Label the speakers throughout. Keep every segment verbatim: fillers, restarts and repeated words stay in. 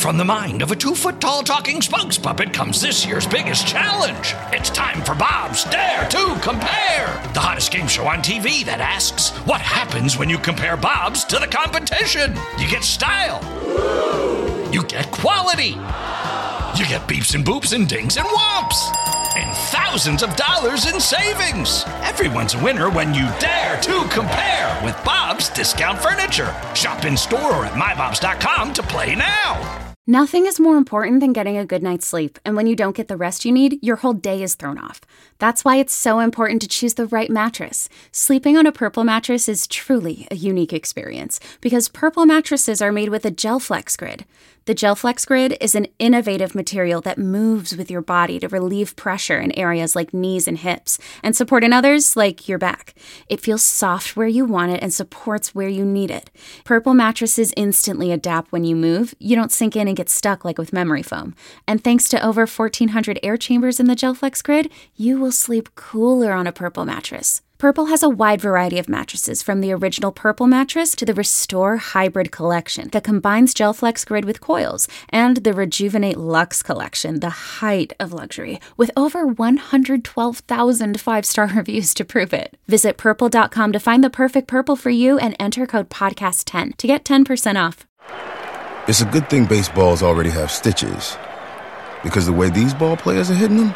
Speaker 1: from the mind of a two-foot-tall talking spokes puppet comes this year's biggest challenge. It's time for Bob's Dare to Compare, the hottest game show on T V that asks, what happens when you compare Bobs to the competition? You get style. You get quality. You get beeps and boops and dings and whomps. And thousands of dollars in savings. Everyone's a winner when you dare to compare with Bob's Discount Furniture. Shop in store or at my bobs dot com to play now.
Speaker 2: Nothing is more important than getting a good night's sleep, and when you don't get the rest you need, your whole day is thrown off. That's why it's so important to choose the right mattress. Sleeping on a Purple mattress is truly a unique experience, because Purple mattresses are made with a GelFlex Grid. The GelFlex Grid is an innovative material that moves with your body to relieve pressure in areas like knees and hips, and support in others like your back. It feels soft where you want it and supports where you need it. Purple mattresses instantly adapt when you move. You don't sink in and get stuck like with memory foam. And thanks to over fourteen hundred air chambers in the GelFlex Grid, you will sleep cooler on a Purple mattress. Purple has a wide variety of mattresses, from the original Purple mattress to the Restore Hybrid collection that combines GelFlex Grid with coils, and the Rejuvenate Luxe collection, the height of luxury, with over one hundred twelve thousand five-star reviews to prove it. Visit purple dot com to find the perfect Purple for you and enter code podcast ten to get ten percent off.
Speaker 3: It's a good thing baseballs already have stitches, because the way these ball players are hitting them,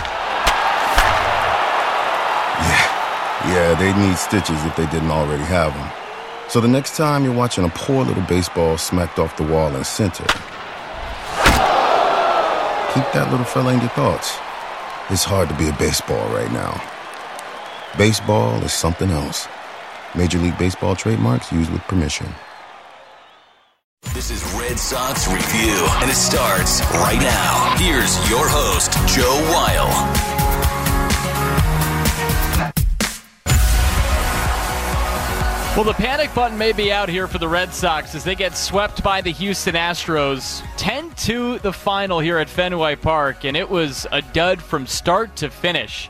Speaker 3: yeah. Yeah, they need stitches if they didn't already have them. So the next time you're watching a poor little baseball smacked off the wall in center, keep that little fella in your thoughts. It's hard to be a baseball right now. Baseball is something else. Major League Baseball trademarks used with permission.
Speaker 4: This is Red Sox Review, and it starts right now. Here's your host, Joe Weil.
Speaker 5: Well, the panic button may be out here for the Red Sox as they get swept by the Houston Astros. ten two the final here at Fenway Park, and it was a dud from start to finish.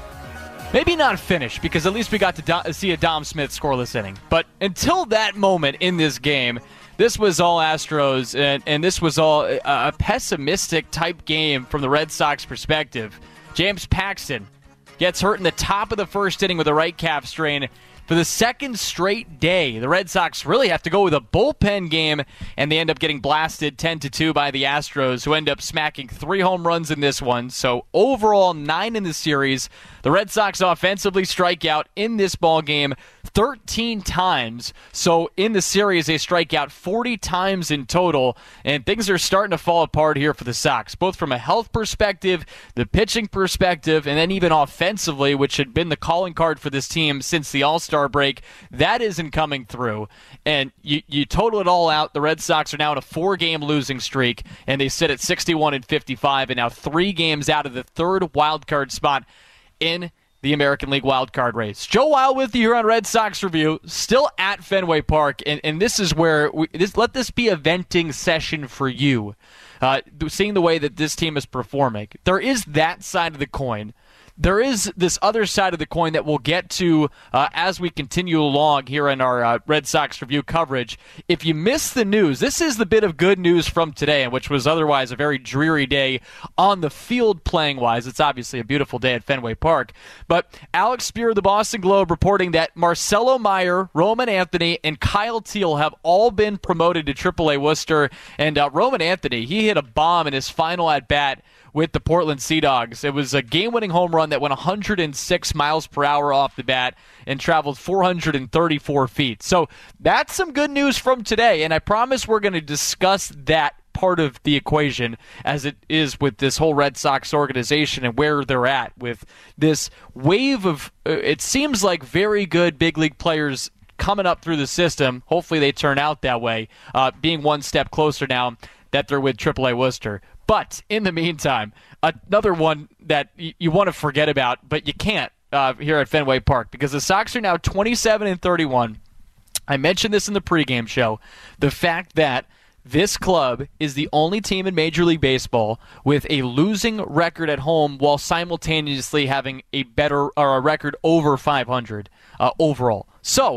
Speaker 5: Maybe not finish, because at least we got to do- see a Dom Smith scoreless inning. But until that moment in this game, this was all Astros, and, and this was all a, a pessimistic type game from the Red Sox perspective. James Paxton gets hurt in the top of the first inning with a right calf strain. For the second straight day, the Red Sox really have to go with a bullpen game, and they end up getting blasted ten to two by the Astros, who end up smacking three home runs in this one. So overall, nine in the series. The Red Sox offensively strike out in this ball game thirteen times. So in the series, they strike out forty times in total, and things are starting to fall apart here for the Sox, both from a health perspective, the pitching perspective, and then even offensively, which had been the calling card for this team since the All-Star break. That isn't coming through. And you, you total it all out, the Red Sox are now in a four-game losing streak, and they sit at sixty-one and fifty-five, and now three games out of the third wild card spot in the American League wildcard race. Joe Weil with you here on Red Sox Review, still at Fenway Park, and, and this is where we this, let this be a venting session for you, uh, seeing the way that this team is performing. There is that side of the coin. There is this other side of the coin that we'll get to uh, as we continue along here in our uh, Red Sox Review coverage. If you missed the news, this is the bit of good news from today, which was otherwise a very dreary day on the field playing-wise. It's obviously a beautiful day at Fenway Park. But Alex Spear of the Boston Globe reporting that Marcelo Meyer, Roman Anthony, and Kyle Teel have all been promoted to triple A Worcester. And uh, Roman Anthony, he hit a bomb in his final at-bat with the Portland Sea Dogs. It was a game-winning home run that went one hundred six miles per hour off the bat and traveled four hundred thirty-four feet. So that's some good news from today, and I promise we're going to discuss that part of the equation as it is with this whole Red Sox organization and where they're at with this wave of, uh, it seems like very good big league players coming up through the system. Hopefully they turn out that way, uh, being one step closer now that they're with triple A Worcester. But in the meantime, another one that y- you want to forget about, but you can't uh, here at Fenway Park, because the Sox are now twenty-seven and thirty-one. I mentioned this in the pregame show. The fact that this club is the only team in Major League Baseball with a losing record at home while simultaneously having a better or a record over five hundred uh, overall. So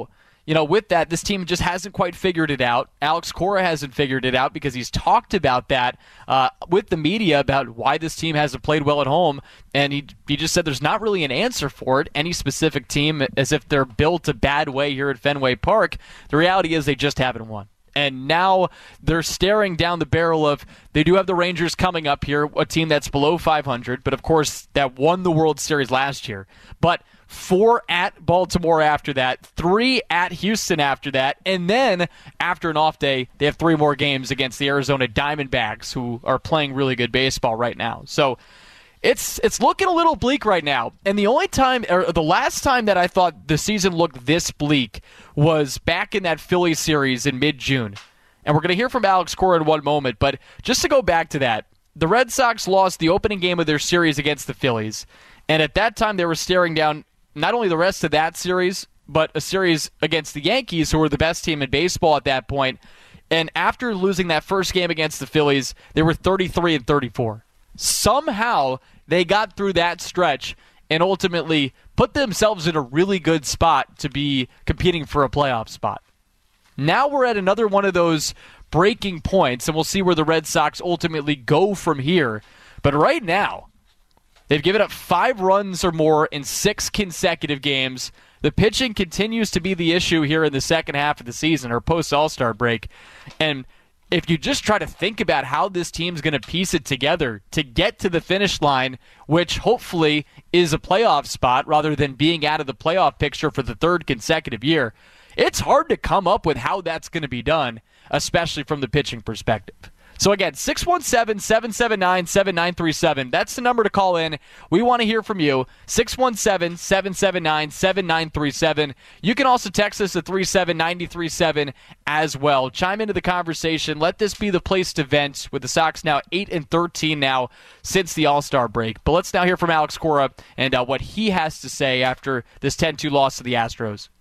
Speaker 5: you know, with that, this team just hasn't quite figured it out. Alex Cora hasn't figured it out because he's talked about that uh, with the media about why this team hasn't played well at home, and he he just said there's not really an answer for it. Any specific team, as if they're built a bad way here at Fenway Park. The reality is they just haven't won. And now they're staring down the barrel of, they do have the Rangers coming up here, a team that's below five hundred, but of course that won the World Series last year. But four at Baltimore after that, three at Houston after that, and then after an off day, they have three more games against the Arizona Diamondbacks, who are playing really good baseball right now. So it's it's looking a little bleak right now. And the only time, or the last time that I thought the season looked this bleak was back in that Phillies series in mid-June. And we're going to hear from Alex Cora in one moment, but just to go back to that, the Red Sox lost the opening game of their series against the Phillies. And at that time, they were staring down not only the rest of that series, but a series against the Yankees, who were the best team in baseball at that point. And after losing that first game against the Phillies, they were thirty-three and thirty-four. Somehow, they got through that stretch and ultimately put themselves in a really good spot to be competing for a playoff spot. Now we're at another one of those breaking points, and we'll see where the Red Sox ultimately go from here. But right now, they've given up five runs or more in six consecutive games. The pitching continues to be the issue here in the second half of the season, or post-All-Star break. And if you just try to think about how this team's going to piece it together to get to the finish line, which hopefully is a playoff spot rather than being out of the playoff picture for the third consecutive year, it's hard to come up with how that's going to be done, especially from the pitching perspective. So again, six one seven, seven seven nine, seven nine three seven. That's the number to call in. We want to hear from you. six one seven, seven seven nine, seven nine three seven. You can also text us at three seven nine three seven as well. Chime into the conversation. Let this be the place to vent, with the Sox now eight and thirteen now since the All-Star break. But let's now hear from Alex Cora and uh, what he has to say after this ten two loss to the Astros.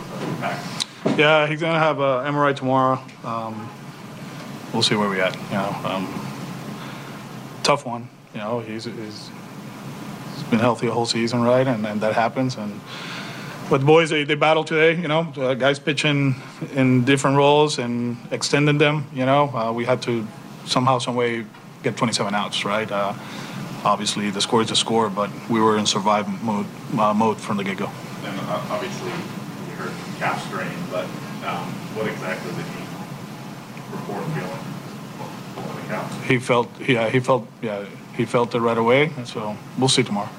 Speaker 6: Yeah, he's going to have an M R I tomorrow. Um, We'll see where we at. You know, um, tough one. You know, he's, he's he's been healthy the whole season, right? And, and that happens. And but the boys, they, they battled today. You know, uh, guys pitching in different roles and extending them. You know, uh, we had to somehow, some way get twenty-seven outs, right? Uh, obviously, the score is the score, but we were in survival mode uh, mode from the get-go.
Speaker 7: And uh, obviously, you heard calf strain, but um, what exactly did he report feeling pulling the count?
Speaker 6: He felt, yeah, he felt, yeah, he felt it right away. So we'll see tomorrow.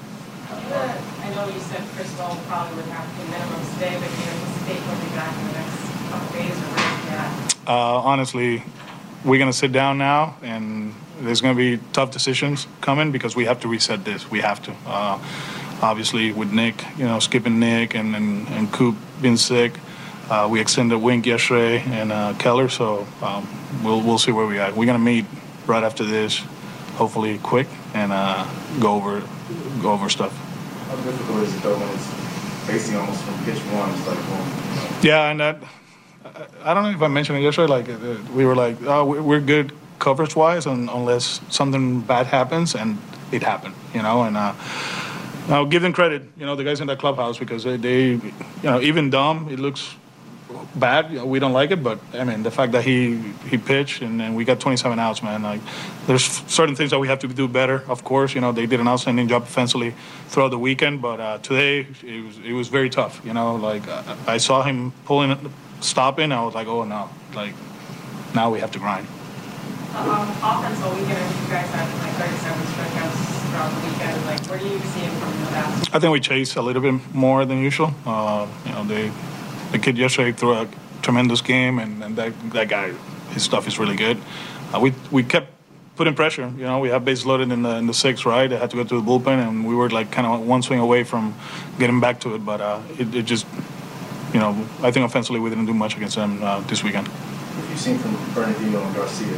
Speaker 8: I know you said Crystal probably would have to minimum stay, but you anticipate he'll be back in the next couple days, or where that?
Speaker 6: Uh, honestly, we're gonna sit down now, and there's gonna be tough decisions coming because we have to reset this. We have to. Uh, obviously, with Nick, you know, skipping Nick and and, and Coop being sick. Uh, we extended Wink yesterday and uh, Keller, so um, we'll we'll see where we are. We're gonna meet right after this, hopefully quick, and uh, go over go over stuff.
Speaker 7: How difficult is it though when it's facing almost from pitch one? It's like, well,
Speaker 6: yeah, and that I, I don't know if I mentioned it yesterday. Like uh, we were like, oh, we're good coverage wise, and unless something bad happens, and it happened, you know, and. Uh, Now, give them credit, you know, the guys in that clubhouse, because they, they you know, even Dom, it looks bad. You know, we don't like it, but, I mean, the fact that he, he pitched and, and we got twenty-seven outs, man, like, there's certain things that we have to do better, of course. You know, they did an outstanding job offensively throughout the weekend, but uh, today it was it was very tough, you know. Like, I, I saw him pulling, stopping, I was like, oh, no. Like, now we have to grind.
Speaker 8: Um, offensive weekend, you guys had like thirty-seven strikeouts throughout the weekend. Like, where do you see him from the best?
Speaker 6: I think we chased a little bit more than usual. Uh, you know, they, the kid yesterday threw a tremendous game, and, and that that guy, his stuff is really good. Uh, we we kept putting pressure. You know, we have base loaded in the in the sixth, right? They had to go to the bullpen, and we were like kind of one swing away from getting back to it. But uh, it, it just, you know, I think offensively we didn't do much against them uh, this weekend.
Speaker 7: What have you seen from Bernardino and Garcia?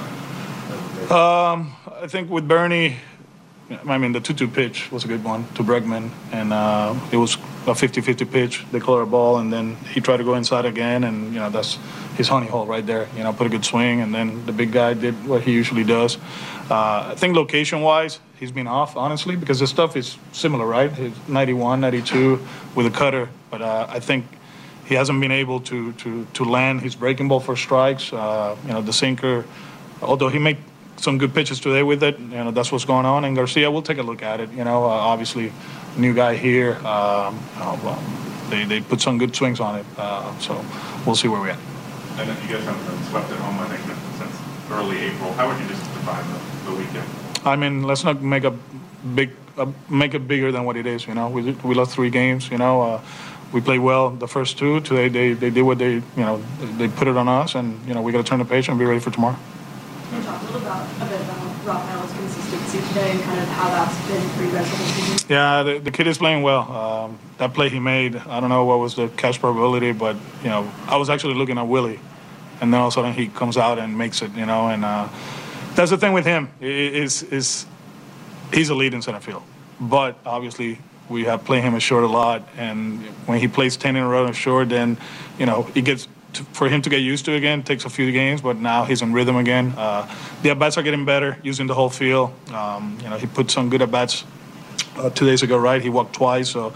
Speaker 6: Um, I think with Bernie, I mean, the two two pitch was a good one to Bregman, and uh, it was a fifty-fifty pitch. They called a ball, and then he tried to go inside again, and, you know, that's his honey hole right there. You know, put a good swing, and then the big guy did what he usually does. Uh, I think location-wise, he's been off, honestly, because the stuff is similar, right? It's ninety-one, ninety-two with a cutter, but uh, I think he hasn't been able to to to land his breaking ball for strikes. Uh, you know, the sinker, although he made some good pitches today with it, you know, that's what's going on. And Garcia, we'll take a look at it. You know, uh, obviously, new guy here. Um, uh, well, they they put some good swings on it, uh, so we'll see where we're at.
Speaker 7: And then you guys haven't been swept at home, I think, since early April. How would you just define the, the weekend?
Speaker 6: I mean, let's not make a big uh, make it bigger than what it is. You know, we we lost three games. You know, uh, we played well the first two. Today they, they did what they you know they put it on us, and you know we got to turn the page and be ready for tomorrow.
Speaker 9: Can you talk a little about a bit about Rafael's consistency today and kind of how that's been for you guys the whole season?
Speaker 6: Yeah, the, the kid is playing well. Um, that play he made, I don't know what was the catch probability, but you know I was actually looking at Willie, and then all of a sudden he comes out and makes it. You know, and uh, that's the thing with him is is he's a lead in center field, but obviously we have played him a short a lot, and when he plays ten in a row in short, then you know it gets. To, for him to get used to again takes a few games, but now he's in rhythm again. Uh, the at-bats are getting better, using the whole field. Um, you know, he put some good at-bats uh, two days ago, right? He walked twice, so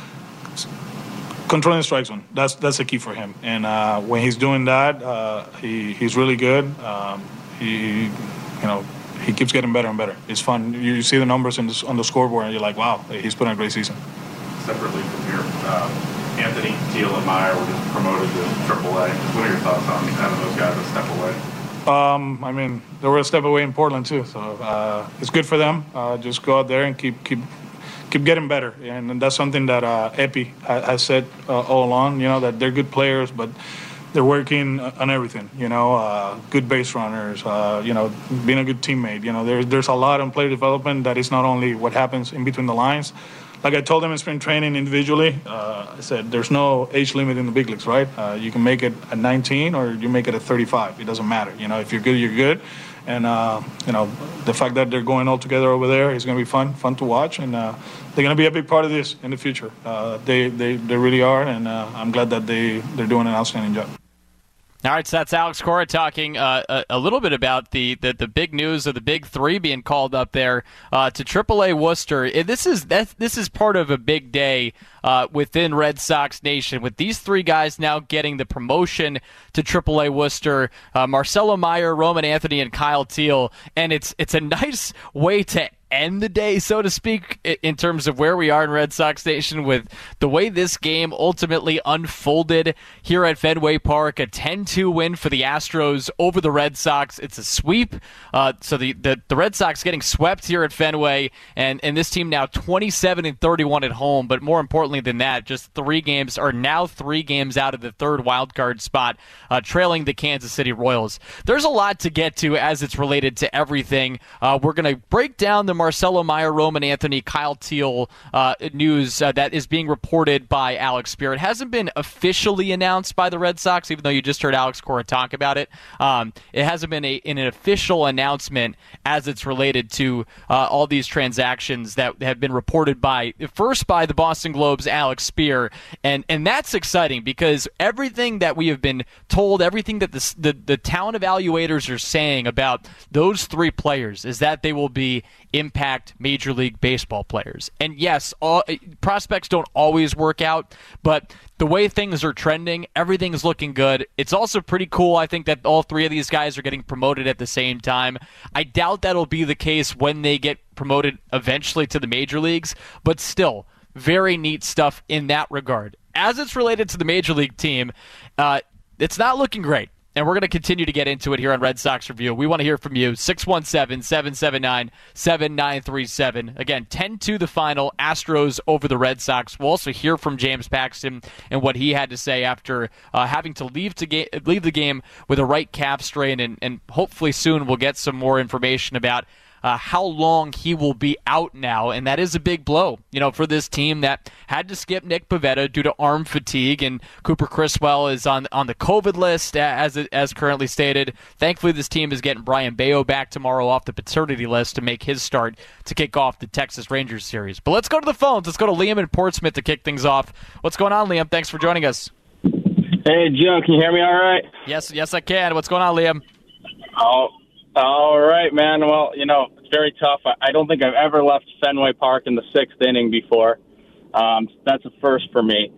Speaker 6: controlling the strike zone, that's that's the key for him. And uh, when he's doing that, uh, he he's really good. Um, he, you know, he keeps getting better and better. It's fun. You, you see the numbers in the, on the scoreboard, and you're like, wow, he's putting a great season.
Speaker 7: Separately from here, uh, Anthony, Teal, and Meyer were just promoted to triple A. What are your thoughts on having those guys a step away?
Speaker 6: Um, I mean, they were a step away in Portland too, so uh, it's good for them. Uh, just go out there and keep keep keep getting better, and, and that's something that uh, Epi ha- has said uh, all along. You know that they're good players, but they're working on everything. You know, uh, good base runners. Uh, you know, being a good teammate. You know, there's there's a lot on player development that is not only what happens in between the lines. Like I told them in spring training individually, uh, I said there's no age limit in the big leagues, right? Uh, you can make it at nineteen or you make it at thirty-five. It doesn't matter. You know, if you're good, you're good. And, uh, you know, the fact that they're going all together over there is going to be fun, fun to watch. And uh, they're going to be a big part of this in the future. Uh, they, they, they really are, and uh, I'm glad that they, they're doing an outstanding job.
Speaker 5: All right, so that's Alex Cora talking uh, a, a little bit about the, the, the big news of the big three being called up there uh, to triple A Worcester. This is that, this is part of a big day uh, within Red Sox Nation, with these three guys now getting the promotion to triple A Worcester. Uh, Marcelo Meyer, Roman Anthony, and Kyle Teal, and it's it's a nice way to end the day, so to speak, in terms of where we are in Red Sox Nation with the way this game ultimately unfolded here at Fenway Park. A ten two win for the Astros over the Red Sox. It's a sweep. Uh, so the, the, the Red Sox getting swept here at Fenway, and, and this team now twenty-seven and thirty-one at home. But more importantly than that, just three games, or now three games out of the third wild card spot, uh, trailing the Kansas City Royals. There's a lot to get to as it's related to everything. Uh, we're going to break down the Marcelo Meyer, Roman Anthony, Kyle Teal uh, news uh, that is being reported by Alex Spear. It hasn't been officially announced by the Red Sox, even though you just heard Alex Cora talk about it. Um, it hasn't been a, in an official announcement as it's related to uh, all these transactions that have been reported by, first by the Boston Globe's Alex Spear, and and that's exciting because everything that we have been told, everything that the, the, the talent evaluators are saying about those three players is that they will be impact Major League Baseball players. And yes, all, prospects don't always work out, but the way things are trending, everything's looking good. It's also pretty cool, I think, that all three of these guys are getting promoted at the same time. I doubt that'll be the case when they get promoted eventually to the major leagues, but still, very neat stuff in that regard. As it's related to the Major League team, uh, it's not looking great. And we're going to continue to get into it here on Red Sox Review. We want to hear from you. six one seven, seven seven nine, seven nine three seven. Again, ten two the final. Astros over the Red Sox. We'll also hear from James Paxton and what he had to say after uh, having to leave to ga- leave the game with a right calf strain. And, and hopefully soon we'll get some more information about Uh, how long he will be out now, and that is a big blow, you know, for this team that had to skip Nick Pivetta due to arm fatigue, and Cooper Criswell is on on the COVID list as as currently stated. Thankfully, this team is getting Brian Bayo back tomorrow off the paternity list to make his start to kick off the Texas Rangers series. But let's go to the phones. Let's go to Liam in Portsmouth to kick things off. What's going on, Liam? Thanks for joining us.
Speaker 10: Hey, Joe, can you hear me all right?
Speaker 5: Yes, yes, I can. What's going on, Liam?
Speaker 10: Oh. All right, man. Well, you know, it's very tough. I don't think I've ever left Fenway Park in the sixth inning before. Um, that's a first for me.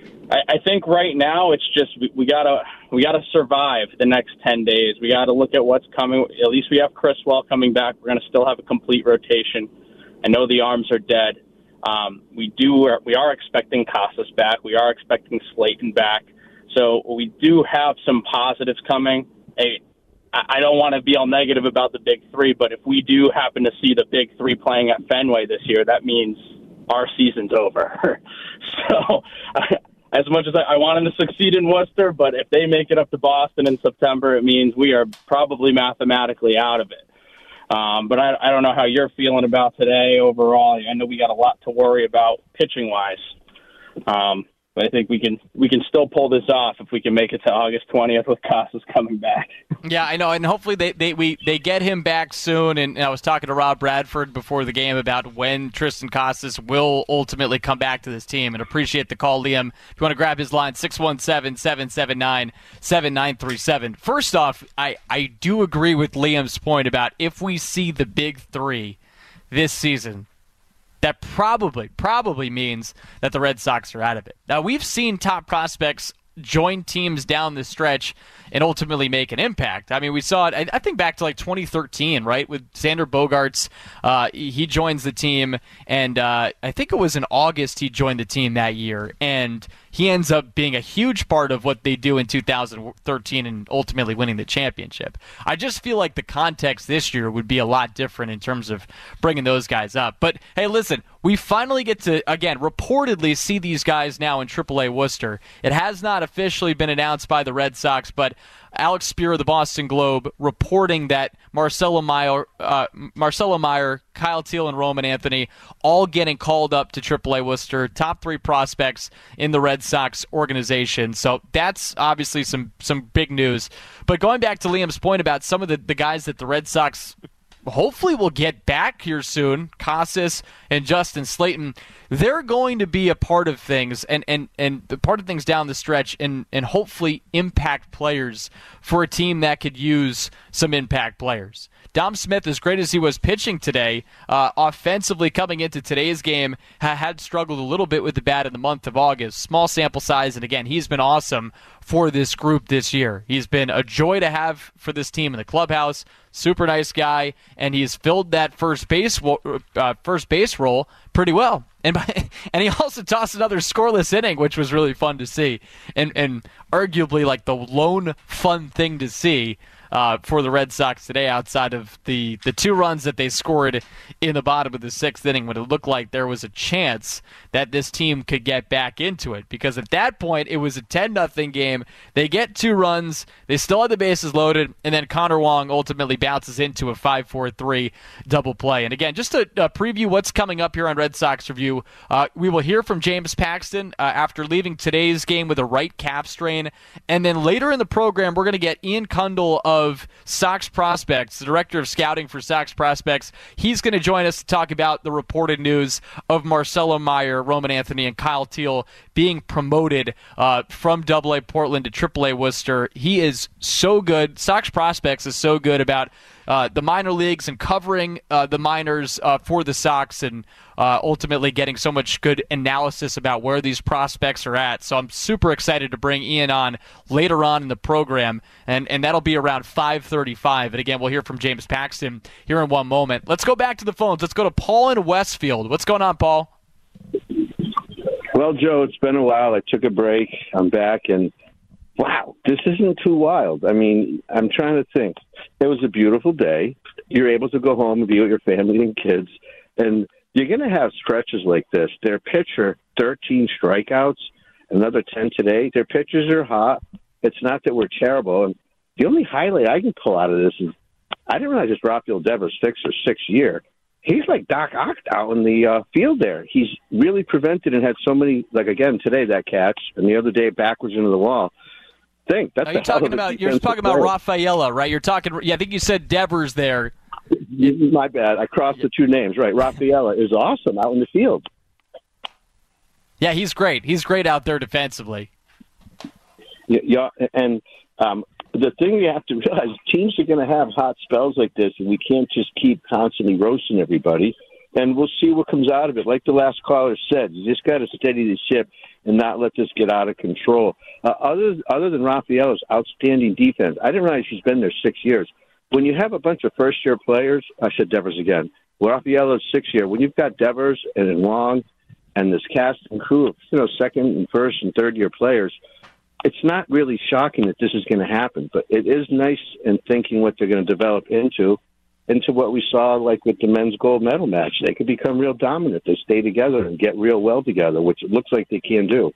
Speaker 10: I, I think right now it's just we, we gotta we gotta survive the next ten days. We gotta look at what's coming. At least we have Criswell coming back. We're gonna still have a complete rotation. I know the arms are dead. Um, we do we are expecting Casas back. We are expecting Slayton back. So we do have some positives coming. Hey, I don't want to be all negative about the big three, but if we do happen to see the big three playing at Fenway this year, that means our season's over. So as much as I, I want them to succeed in Worcester, but if they make it up to Boston in September, it means we are probably mathematically out of it. Um, but I, I don't know how you're feeling about today overall. I know we got a lot to worry about pitching-wise. Um But I think we can we can still pull this off if we can make it to August twentieth with Casas coming back.
Speaker 5: Yeah, I know, and hopefully they they we they get him back soon. And I was talking to Rob Bradford before the game about when Triston Casas will ultimately come back to this team. And appreciate the call, Liam. If you want to grab his line, six one seven, seven seven nine, seven nine three seven. First off, I, I do agree with Liam's point about if we see the big three this season, that probably, probably means that the Red Sox are out of it. Now, we've seen top prospects join teams down the stretch and ultimately make an impact. I mean, we saw it, I think, back to like twenty thirteen, right, with Xander Bogaerts. Uh, he joins the team, and uh, I think it was in August he joined the team that year, and he ends up being a huge part of what they do in two thousand thirteen and ultimately winning the championship. I just feel like the context this year would be a lot different in terms of bringing those guys up. But, hey, listen, we finally get to, again, reportedly see these guys now in triple A Worcester. It has not officially been announced by the Red Sox, but Alex Spear of the Boston Globe reporting that Marcelo Meyer, uh, Marcelo Meyer, Kyle Teel, and Roman Anthony all getting called up to triple A Worcester, top three prospects in the Red Sox organization. So that's obviously some some big news. But going back to Liam's point about some of the, the guys that the Red Sox hopefully will get back here soon, Casas and Justin Slayton, they're going to be a part of things and, and, and part of things down the stretch and, and hopefully impact players for a team that could use some impact players. Dom Smith, as great as he was pitching today, uh, offensively coming into today's game, ha- had struggled a little bit with the bat in the month of August. Small sample size, and again, he's been awesome for this group this year. He's been a joy to have for this team in the clubhouse. Super nice guy, and he's filled that first base uh, first base role pretty well. And by, and he also tossed another scoreless inning, which was really fun to see, and and arguably like the lone fun thing to see uh, for the Red Sox today, outside of the, the two runs that they scored in the bottom of the sixth inning when it looked like there was a chance that this team could get back into it. Because at that point, it was a ten nothing game. They get two runs. They still had the bases loaded, and then Connor Wong ultimately bounces into a five four three double play. And again, just to uh, preview what's coming up here on Red Sox Review, uh, we will hear from James Paxton uh, after leaving today's game with a right calf strain. And then later in the program, we're going to get Ian Kundle of Sox Prospects, the director of scouting for Sox Prospects. He's going to join us to talk about the reported news of Marcelo Meyer, Roman Anthony, and Kyle Teel being promoted uh, from double A Portland to triple A Worcester. He is so good. Sox Prospects is so good about Uh, the minor leagues and covering uh, the minors uh, for the Sox and uh, ultimately getting so much good analysis about where these prospects are at. So I'm super excited to bring Ian on later on in the program, and, and that'll be around five thirty-five. And again, we'll hear from James Paxton here in one moment. Let's go back to the phones. Let's go to Paul in Westfield. What's going on, Paul?
Speaker 11: Well, Joe, it's been a while. I took a break. I'm back, and wow, this isn't too wild. I mean, I'm trying to think. It was a beautiful day. You're able to go home and be with your family and kids, and you're going to have stretches like this. Their pitcher, thirteen strikeouts, another ten today. Their pitchers are hot. It's not that we're terrible. And the only highlight I can pull out of this is I didn't realize it's Rafael Devers' sixth or sixth year. He's like Doc Ock out in the uh, field there. He's really prevented and had so many, like again today, that catch, and the other day backwards into the wall. Think that's
Speaker 5: you're talking about you're talking about Rafaela, right? You're talking. Yeah, I think you said Devers there.
Speaker 11: My bad. I crossed the two names. Right, Rafaela is awesome out in the field.
Speaker 5: Yeah, he's great. He's great out there defensively.
Speaker 11: Yeah, yeah and um, the thing you have to realize: teams are going to have hot spells like this, and we can't just keep constantly roasting everybody. and we'll see what comes out of it. Like the last caller said, you just got to steady the ship and not let this get out of control. Uh, other other than Rafaela's outstanding defense, I didn't realize she's been there six years. When you have a bunch of first-year players, I said Devers again, Rafaela's six-year. When you've got Devers and Long and this cast and crew of, you know, second and first and third-year players, it's not really shocking that this is going to happen. But it is nice in thinking what they're going to develop into, into what we saw like with the men's gold medal match. They could become real dominant. They stay together and get real well together, which it looks like they can do.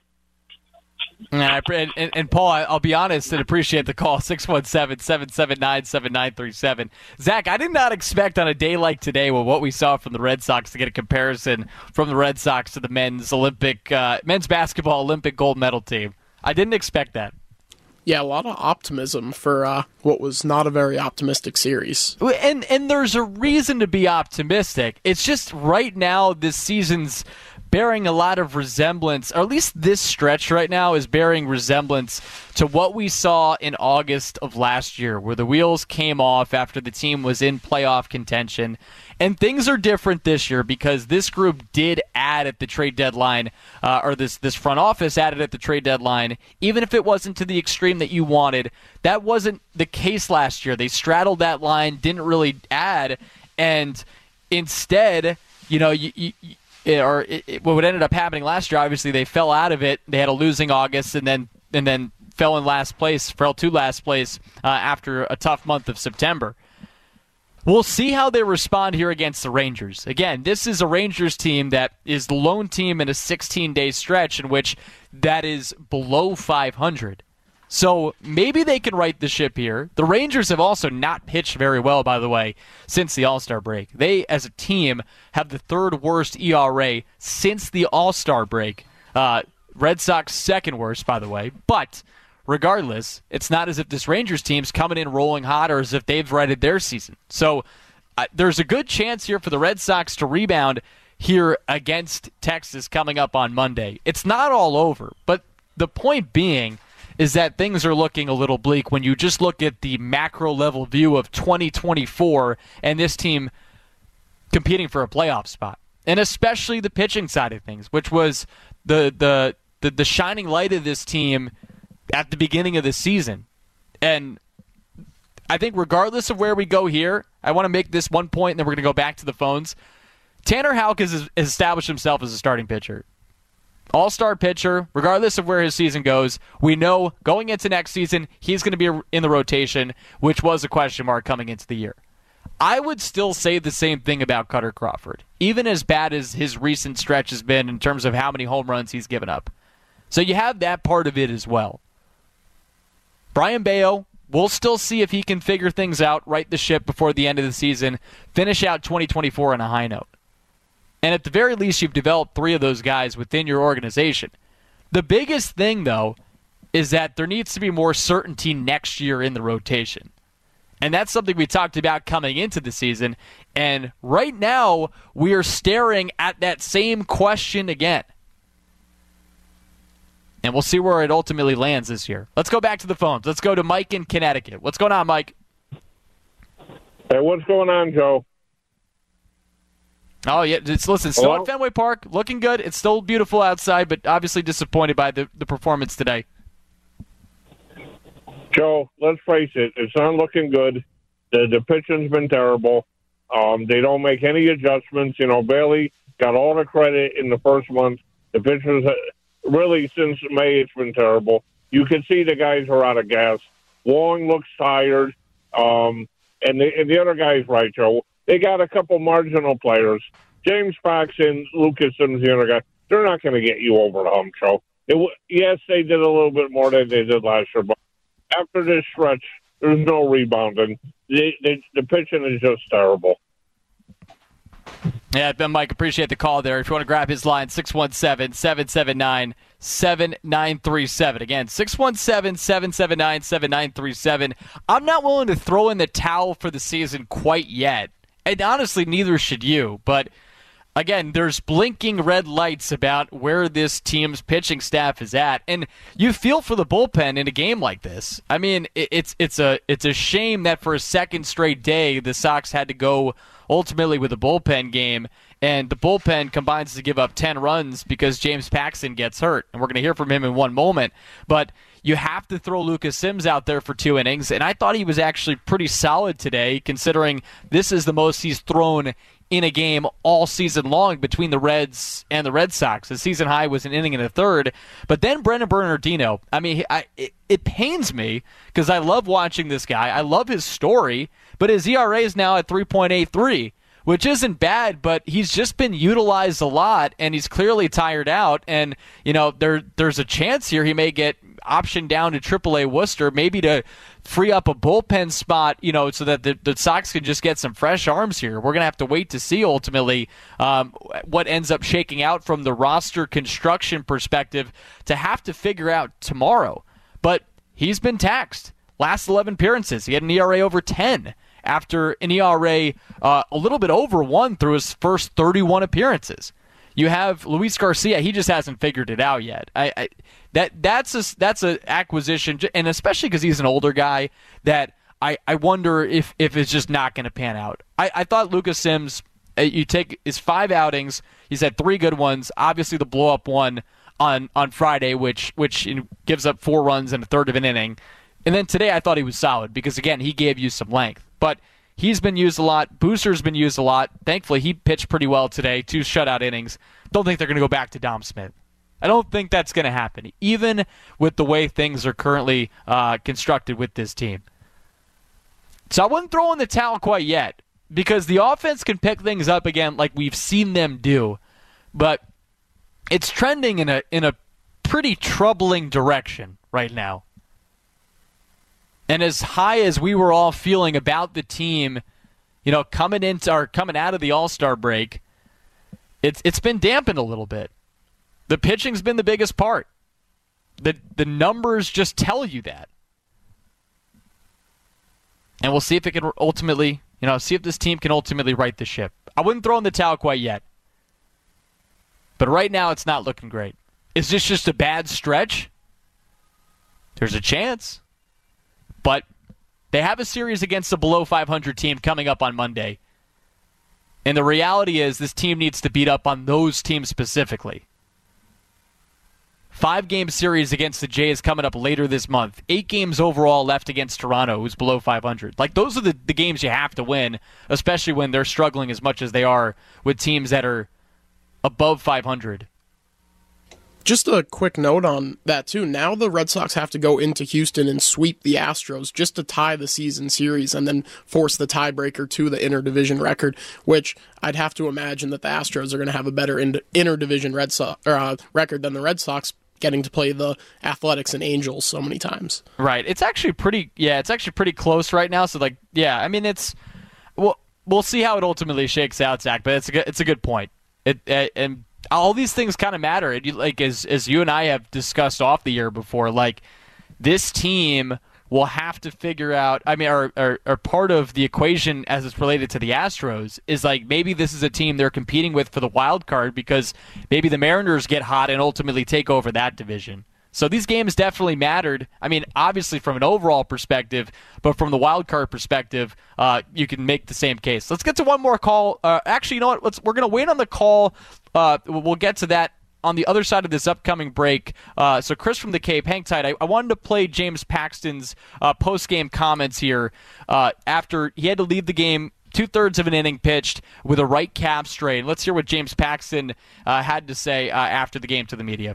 Speaker 5: And, and, and Paul, I'll be honest and appreciate the call, six one seven, seven seven nine, seven nine three seven. Zach, I did not expect on a day like today with what we saw from the Red Sox to get a comparison from the Red Sox to the men's Olympic, uh, men's basketball Olympic gold medal team. I didn't expect that.
Speaker 12: Yeah, a lot of optimism for uh, what was not a very optimistic series.
Speaker 5: And and there's a reason to be optimistic. It's just right now this season's bearing a lot of resemblance, or at least this stretch right now is bearing resemblance to what we saw in August of last year, where the wheels came off after the team was in playoff contention. And things are different this year because this group did add at the trade deadline, uh, or this, this front office added at the trade deadline, even if it wasn't to the extreme that you wanted. That wasn't the case last year. They straddled that line, didn't really add, and instead, you know, you, you or it, it, what ended up happening last year, obviously they fell out of it. They had a losing August and then and then fell in last place, fell to last place uh, after a tough month of September. We'll see how they respond here against the Rangers. Again, this is a Rangers team that is the lone team in a sixteen-day stretch in which that is below five hundred. So maybe they can right the ship here. The Rangers have also not pitched very well, by the way, since the All-Star break. They, as a team, have the third worst E R A since the All-Star break. Uh, Red Sox second worst, by the way. But regardless, it's not as if this Rangers team's coming in rolling hot or as if they've righted their season. So uh, there's a good chance here for the Red Sox to rebound here against Texas coming up on Monday. It's not all over, but the point being is that things are looking a little bleak when you just look at the macro level view of twenty twenty-four and this team competing for a playoff spot. And especially the pitching side of things, which was the the the, the shining light of this team at the beginning of the season. And I think regardless of where we go here, I want to make this one point and then we're going to go back to the phones. Tanner Houck has, has established himself as a starting pitcher. All-star pitcher, regardless of where his season goes. We know going into next season, he's going to be in the rotation, which was a question mark coming into the year. I would still say the same thing about Cutter Crawford, even as bad as his recent stretch has been in terms of how many home runs he's given up. So you have that part of it as well. Brian Bayo, we'll still see if he can figure things out, right the ship before the end of the season, finish out twenty twenty-four on a high note. And at the very least, you've developed three of those guys within your organization. The biggest thing, though, is that there needs to be more certainty next year in the rotation. And that's something we talked about coming into the season. And right now, we are staring at that same question again. And we'll see where it ultimately lands this year. Let's go back to the phones. Let's go to Mike in Connecticut. What's going on, Mike?
Speaker 13: Hey, what's going on, Joe?
Speaker 5: Oh, yeah. It's, listen, still at Fenway Park, looking good. It's still beautiful outside, but obviously disappointed by the, the performance today.
Speaker 13: Joe, let's face it. It's not looking good. The, the pitching's been terrible. Um, they don't make any adjustments. You know, Bailey got all the credit in the first month. The pitchers, really, since May, it's been terrible. You can see the guys are out of gas. Wong looks tired. Um, and, the, and the other guy's right, Joe. They got a couple marginal players. James Fox and Lucas Sims, the other guy. They're not going to get you over the hump, Joe. It, yes, they did a little bit more than they did last year, but after this stretch, there's no rebounding. They, they, the pitching is just terrible.
Speaker 5: Yeah, Ben, Mike, appreciate the call there. If you want to grab his line, six one seven, seven seven nine, seven nine three seven. Again, six one seven, seven seven nine, seven nine three seven. I'm not willing to throw in the towel for the season quite yet. And honestly, neither should you. But again, there's blinking red lights about where this team's pitching staff is at, and you feel for the bullpen in a game like this. I mean, it's it's a it's a shame that for a second straight day the Sox had to go ultimately with a bullpen game, and the bullpen combines to give up ten runs because James Paxton gets hurt, and we're going to hear from him in one moment. But you have to throw Lucas Sims out there for two innings, and I thought he was actually pretty solid today, considering this is the most he's thrown in a game all season long between the Reds and the Red Sox. The season high was an inning and a third. But then Brendan Bernardino, I mean, I, it, it pains me because I love watching this guy. I love his story, but his E R A is now at three point eight three, which isn't bad, but he's just been utilized a lot, and he's clearly tired out. And, you know, there there's a chance here he may get optioned down to triple A Worcester, maybe to free up a bullpen spot, you know, so that the, the Sox can just get some fresh arms here. We're going to have to wait to see ultimately um, what ends up shaking out from the roster construction perspective to have to figure out tomorrow. But he's been taxed. Last eleven appearances, he had an E R A over ten after an E R A uh, a little bit over one through his first thirty-one appearances. You have Luis Garcia; he just hasn't figured it out yet. I, I that that's a that's a acquisition, and especially because he's an older guy, that I, I wonder if, if it's just not going to pan out. I, I thought Lucas Sims, you take his five outings, he's had three good ones. Obviously, the blow up one on on Friday, which which you know, gives up four runs in a third of an inning, and then today I thought he was solid because again he gave you some length, but. He's been used a lot. Booster's been used a lot. Thankfully, he pitched pretty well today. Two shutout innings. Don't think they're going to go back to Dom Smith. I don't think that's going to happen, even with the way things are currently uh, constructed with this team. So I wouldn't throw in the towel quite yet because the offense can pick things up again like we've seen them do. But it's trending in a in a pretty troubling direction right now. And as high as we were all feeling about the team, you know, coming into or coming out of the All-Star break, it's it's been dampened a little bit. The pitching's been the biggest part. The the numbers just tell you that. And we'll see if it can ultimately, you know, see if this team can ultimately right the ship. I wouldn't throw in the towel quite yet. But right now it's not looking great. Is this just a bad stretch? There's a chance. But they have a series against a below five hundred team coming up on Monday. And the reality is this team needs to beat up on those teams specifically. Five-game series against the Jays coming up later this month. Eight games overall left against Toronto, who's below five hundred. Like, those are the, the games you have to win, especially when they're struggling as much as they are with teams that are above five hundred.
Speaker 12: Just a quick note on that, too. Now the Red Sox have to go into Houston and sweep the Astros just to tie the season series and then force the tiebreaker to the interdivision record, which I'd have to imagine that the Astros are going to have a better in- interdivision Red Sox or, uh, record than the Red Sox, getting to play the Athletics and Angels so many times.
Speaker 5: Right. It's actually pretty, yeah, it's actually pretty close right now. So, like, yeah, I mean, it's, well, we'll see how it ultimately shakes out, Zach, but it's a good, it's a good point. It, uh, and, all these things kind of matter. And you, like as as you and I have discussed off the year before, like this team will have to figure out. I mean, or, or, or part of the equation as it's related to the Astros is like maybe this is a team they're competing with for the wild card because maybe the Mariners get hot and ultimately take over that division. So these games definitely mattered. I mean, obviously from an overall perspective, but from the wild card perspective, uh, you can make the same case. Let's get to one more call. Uh, actually, you know what? Let's we're going to wait on the call. Uh, we'll get to that on the other side of this upcoming break. Uh, so Chris from the Cape, hang tight. I, I wanted to play James Paxton's uh, post-game comments here uh, after he had to leave the game. Two-thirds of an inning pitched with a right calf strain. Let's hear what James Paxton uh, had to say uh, after the game to the media.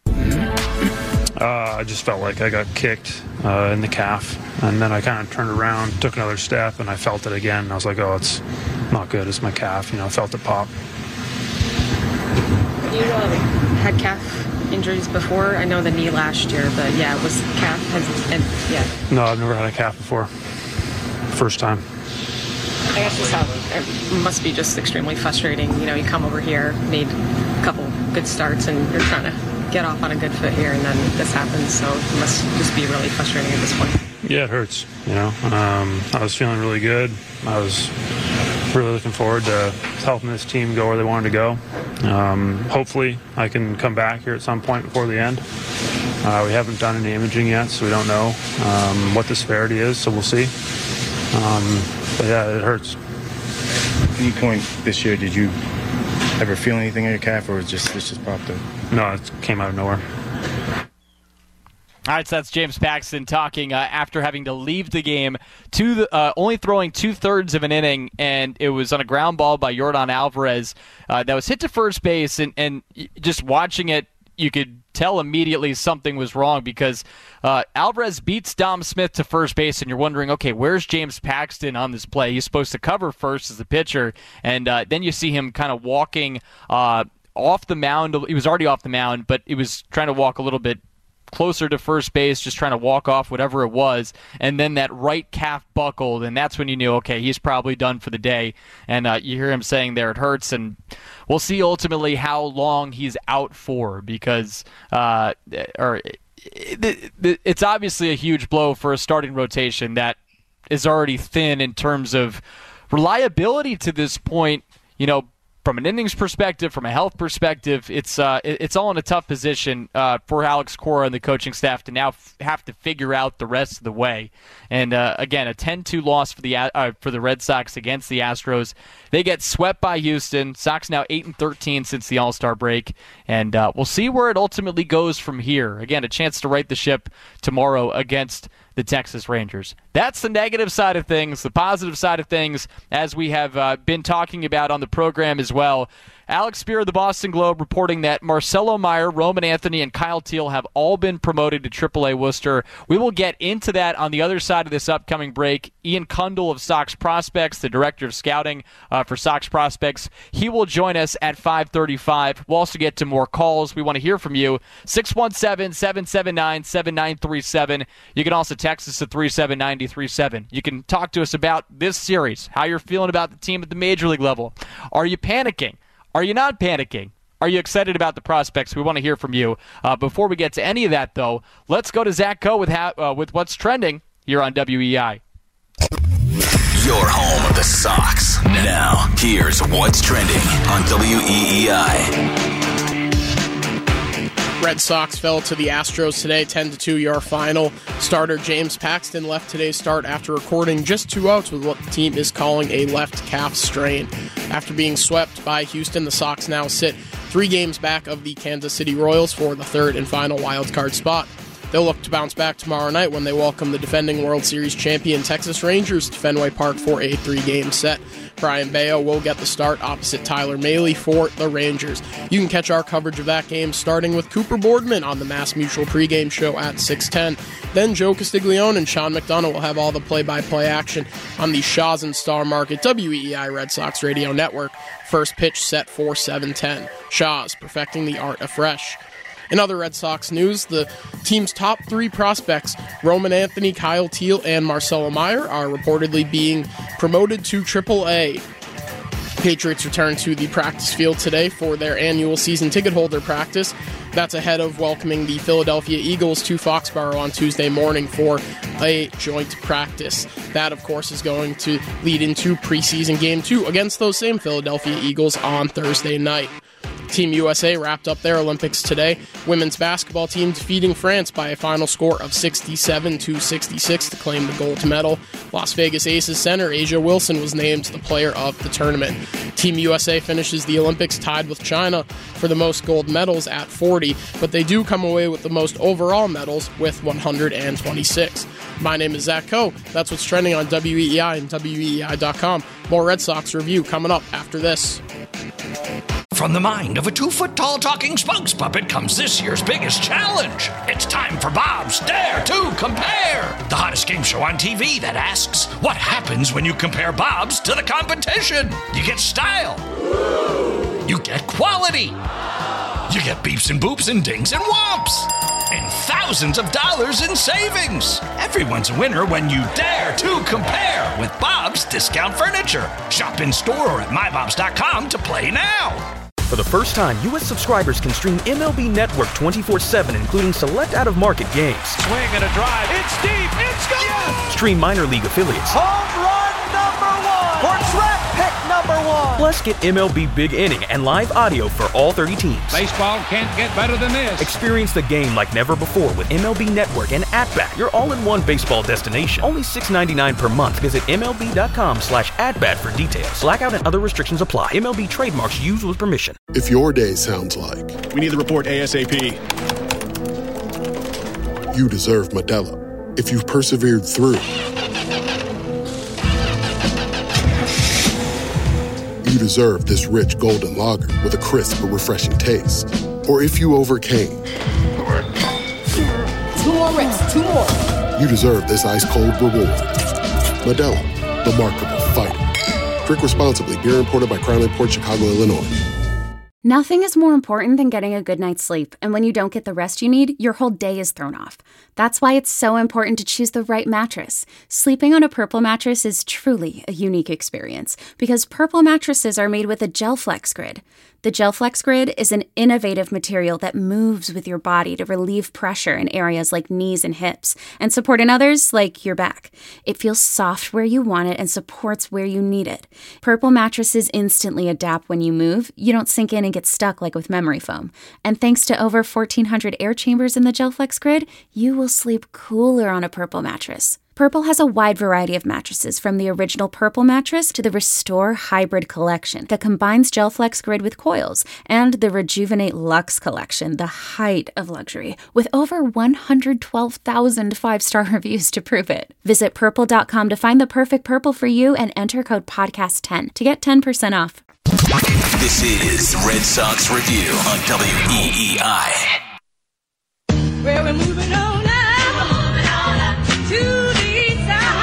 Speaker 14: Uh, I just felt like I got kicked uh, in the calf, and then I kind of turned around, took another step, and I felt it again. And I was like, oh, it's not good. It's my calf. You know, I felt it pop.
Speaker 8: You um, had calf injuries before? I know the knee last year, but yeah, it was calf. Has, and, yeah.
Speaker 14: No, I've never had a calf before. First time.
Speaker 8: I guess it's how it must be just extremely frustrating. You know, you come over here, made a couple good starts, and you're trying to get off on a good foot here, and then this happens, so it must just be really frustrating at this point.
Speaker 14: Yeah, it hurts, you know. Um, I was feeling really good. I was really looking forward to helping this team go where they wanted to go. Um, hopefully, I can come back here at some point before the end. Uh, we haven't done any imaging yet, so we don't know um, what the severity is, so we'll see. Um, but yeah, it hurts.
Speaker 15: At any point this year, did you ever feel anything in your calf, or was just this just popped up?
Speaker 14: No, it came out of nowhere.
Speaker 5: All right, so that's James Paxton talking uh, after having to leave the game, to the, uh, only throwing two-thirds of an inning, and it was on a ground ball by Yordan Alvarez uh, that was hit to first base, and, and just watching it, you could tell immediately something was wrong because uh, Alvarez beats Dom Smith to first base, and you're wondering, okay, where's James Paxton on this play? He's supposed to cover first as the pitcher, and uh, then you see him kind of walking uh, off the mound. He was already off the mound, but he was trying to walk a little bit closer to first base, just trying to walk off whatever it was, and then that right calf buckled, and that's when you knew, okay, he's probably done for the day. And uh, you hear him saying there, it hurts, and we'll see ultimately how long he's out for, because uh, or it, it, it's obviously a huge blow for a starting rotation that is already thin in terms of reliability to this point. You know, from an innings perspective, from a health perspective, it's uh, it's all in a tough position uh, for Alex Cora and the coaching staff to now f- have to figure out the rest of the way. And uh, again, a ten two loss for the uh, for the Red Sox against the Astros. They get swept by Houston. Sox now eight and thirteen since the All-Star break, and uh, we'll see where it ultimately goes from here. Again, a chance to right the ship tomorrow against the Texas Rangers. That's the negative side of things. The positive side of things, as we have uh, been talking about on the program as well, Alex Spear of the Boston Globe reporting that Marcelo Meyer, Roman Anthony, and Kyle Teal have all been promoted to triple A Worcester. We will get into that on the other side of this upcoming break. Ian Kundle of Sox Prospects, the director of scouting uh, for Sox Prospects, he will join us at five thirty-five. We'll also get to more calls. We want to hear from you. six one seven, seven seven nine, seven nine three seven. You can also text us at three seven nine zero three seven. You can talk to us about this series, how you're feeling about the team at the major league level. Are you panicking? Are you not panicking? Are you excited about the prospects? We want to hear from you. Uh, before we get to any of that, though, let's go to Zach Coe with, ha- uh, with what's trending here on W E I.
Speaker 4: Your home of the Sox. Now, here's what's trending on W E E I.
Speaker 12: Red Sox fell to the Astros today, ten to two your final. Starter James Paxton left today's start after recording just two outs with what the team is calling a left calf strain. After being swept by Houston, the Sox now sit three games back of the Kansas City Royals for the third and final wildcard spot. They'll look to bounce back tomorrow night when they welcome the defending World Series champion Texas Rangers to Fenway Park for a three-game set. Brian Bayo will get the start opposite Tyler Mahle for the Rangers. You can catch our coverage of that game starting with Cooper Boardman on the Mass Mutual pregame show at six ten. Then Joe Castiglione and Sean McDonough will have all the play-by-play action on the Shaw's and Star Market W E E I Red Sox Radio Network. First pitch set for seven ten. Shaw's perfecting the art afresh. In other Red Sox news, the team's top three prospects, Roman Anthony, Kyle Teal, and Marcelo Meyer, are reportedly being promoted to triple A. Patriots return to the practice field today for their annual season ticket holder practice. That's ahead of welcoming the Philadelphia Eagles to Foxborough on Tuesday morning for a joint practice. That, of course, is going to lead into preseason game two against those same Philadelphia Eagles on Thursday night. Team U S A wrapped up their Olympics today. Women's basketball team defeating France by a final score of sixty-seven to sixty-six to claim the gold medal. Las Vegas Aces center Asia Wilson was named the player of the tournament. Team U S A finishes the Olympics tied with China for the most gold medals at forty, but they do come away with the most overall medals with one hundred twenty-six. My name is Zach Coe. That's what's trending on W E E I and W E E I dot com. More Red Sox review coming up after this.
Speaker 1: From the mind of a two-foot-tall talking spokes puppet comes this year's biggest challenge. It's time for Bob's Dare to Compare, the hottest game show on T V that asks, what happens when you compare Bob's to the competition? You get style. You get quality. You get beeps and boops and dings and whomps. And thousands of dollars in savings. Everyone's a winner when you dare to compare with Bob's Discount Furniture. Shop in store or at my bobs dot com to play now.
Speaker 16: For the first time, U S subscribers can stream M L B Network twenty-four seven, including select out-of-market games.
Speaker 17: Swing and a drive. It's deep. It's gone.
Speaker 16: Stream minor league affiliates.
Speaker 17: Home run number one for Trent Pickner.
Speaker 16: Plus, get M L B Big Inning and live audio for all thirty teams.
Speaker 17: Baseball can't get better than this.
Speaker 16: Experience the game like never before with M L B Network and At-Bat, your all-in-one baseball destination. Only six dollars and ninety-nine cents per month. Visit M L B dot com slash at-bat for details. Blackout and other restrictions apply. M L B trademarks used with permission.
Speaker 18: If your day sounds like,
Speaker 19: we need the report ASAP.
Speaker 18: You deserve Modelo. If you've persevered through, you deserve this rich golden lager with a crisp but refreshing taste. Or if you overcame.
Speaker 20: Two more reps, two more.
Speaker 18: You deserve this ice-cold reward. Modelo, the Remarkable Fighter. Drink responsibly. Beer imported by Crown Imports, Chicago, Illinois.
Speaker 2: Nothing is more important than getting a good night's sleep, and when you don't get the rest you need, your whole day is thrown off. That's why it's so important to choose the right mattress. Sleeping on a Purple mattress is truly a unique experience, because Purple mattresses are made with a GelFlex Grid. The GelFlex Grid is an innovative material that moves with your body to relieve pressure in areas like knees and hips, and support in others like your back. It feels soft where you want it and supports where you need it. Purple mattresses instantly adapt when you move. You don't sink in and get stuck like with memory foam. And thanks to over fourteen hundred air chambers in the GelFlex Grid, you will sleep cooler on a Purple mattress. Purple has a wide variety of mattresses, from the original Purple mattress to the Restore Hybrid collection that combines GelFlex Grid with coils, and the Rejuvenate Luxe collection, the height of luxury, with over one hundred twelve thousand five-star reviews to prove it. Visit purple dot com to find the perfect Purple for you and enter code podcast ten to get ten percent off.
Speaker 4: This is Red Sox Review on W E E I.
Speaker 20: Well, we're moving on now, moving on up to the east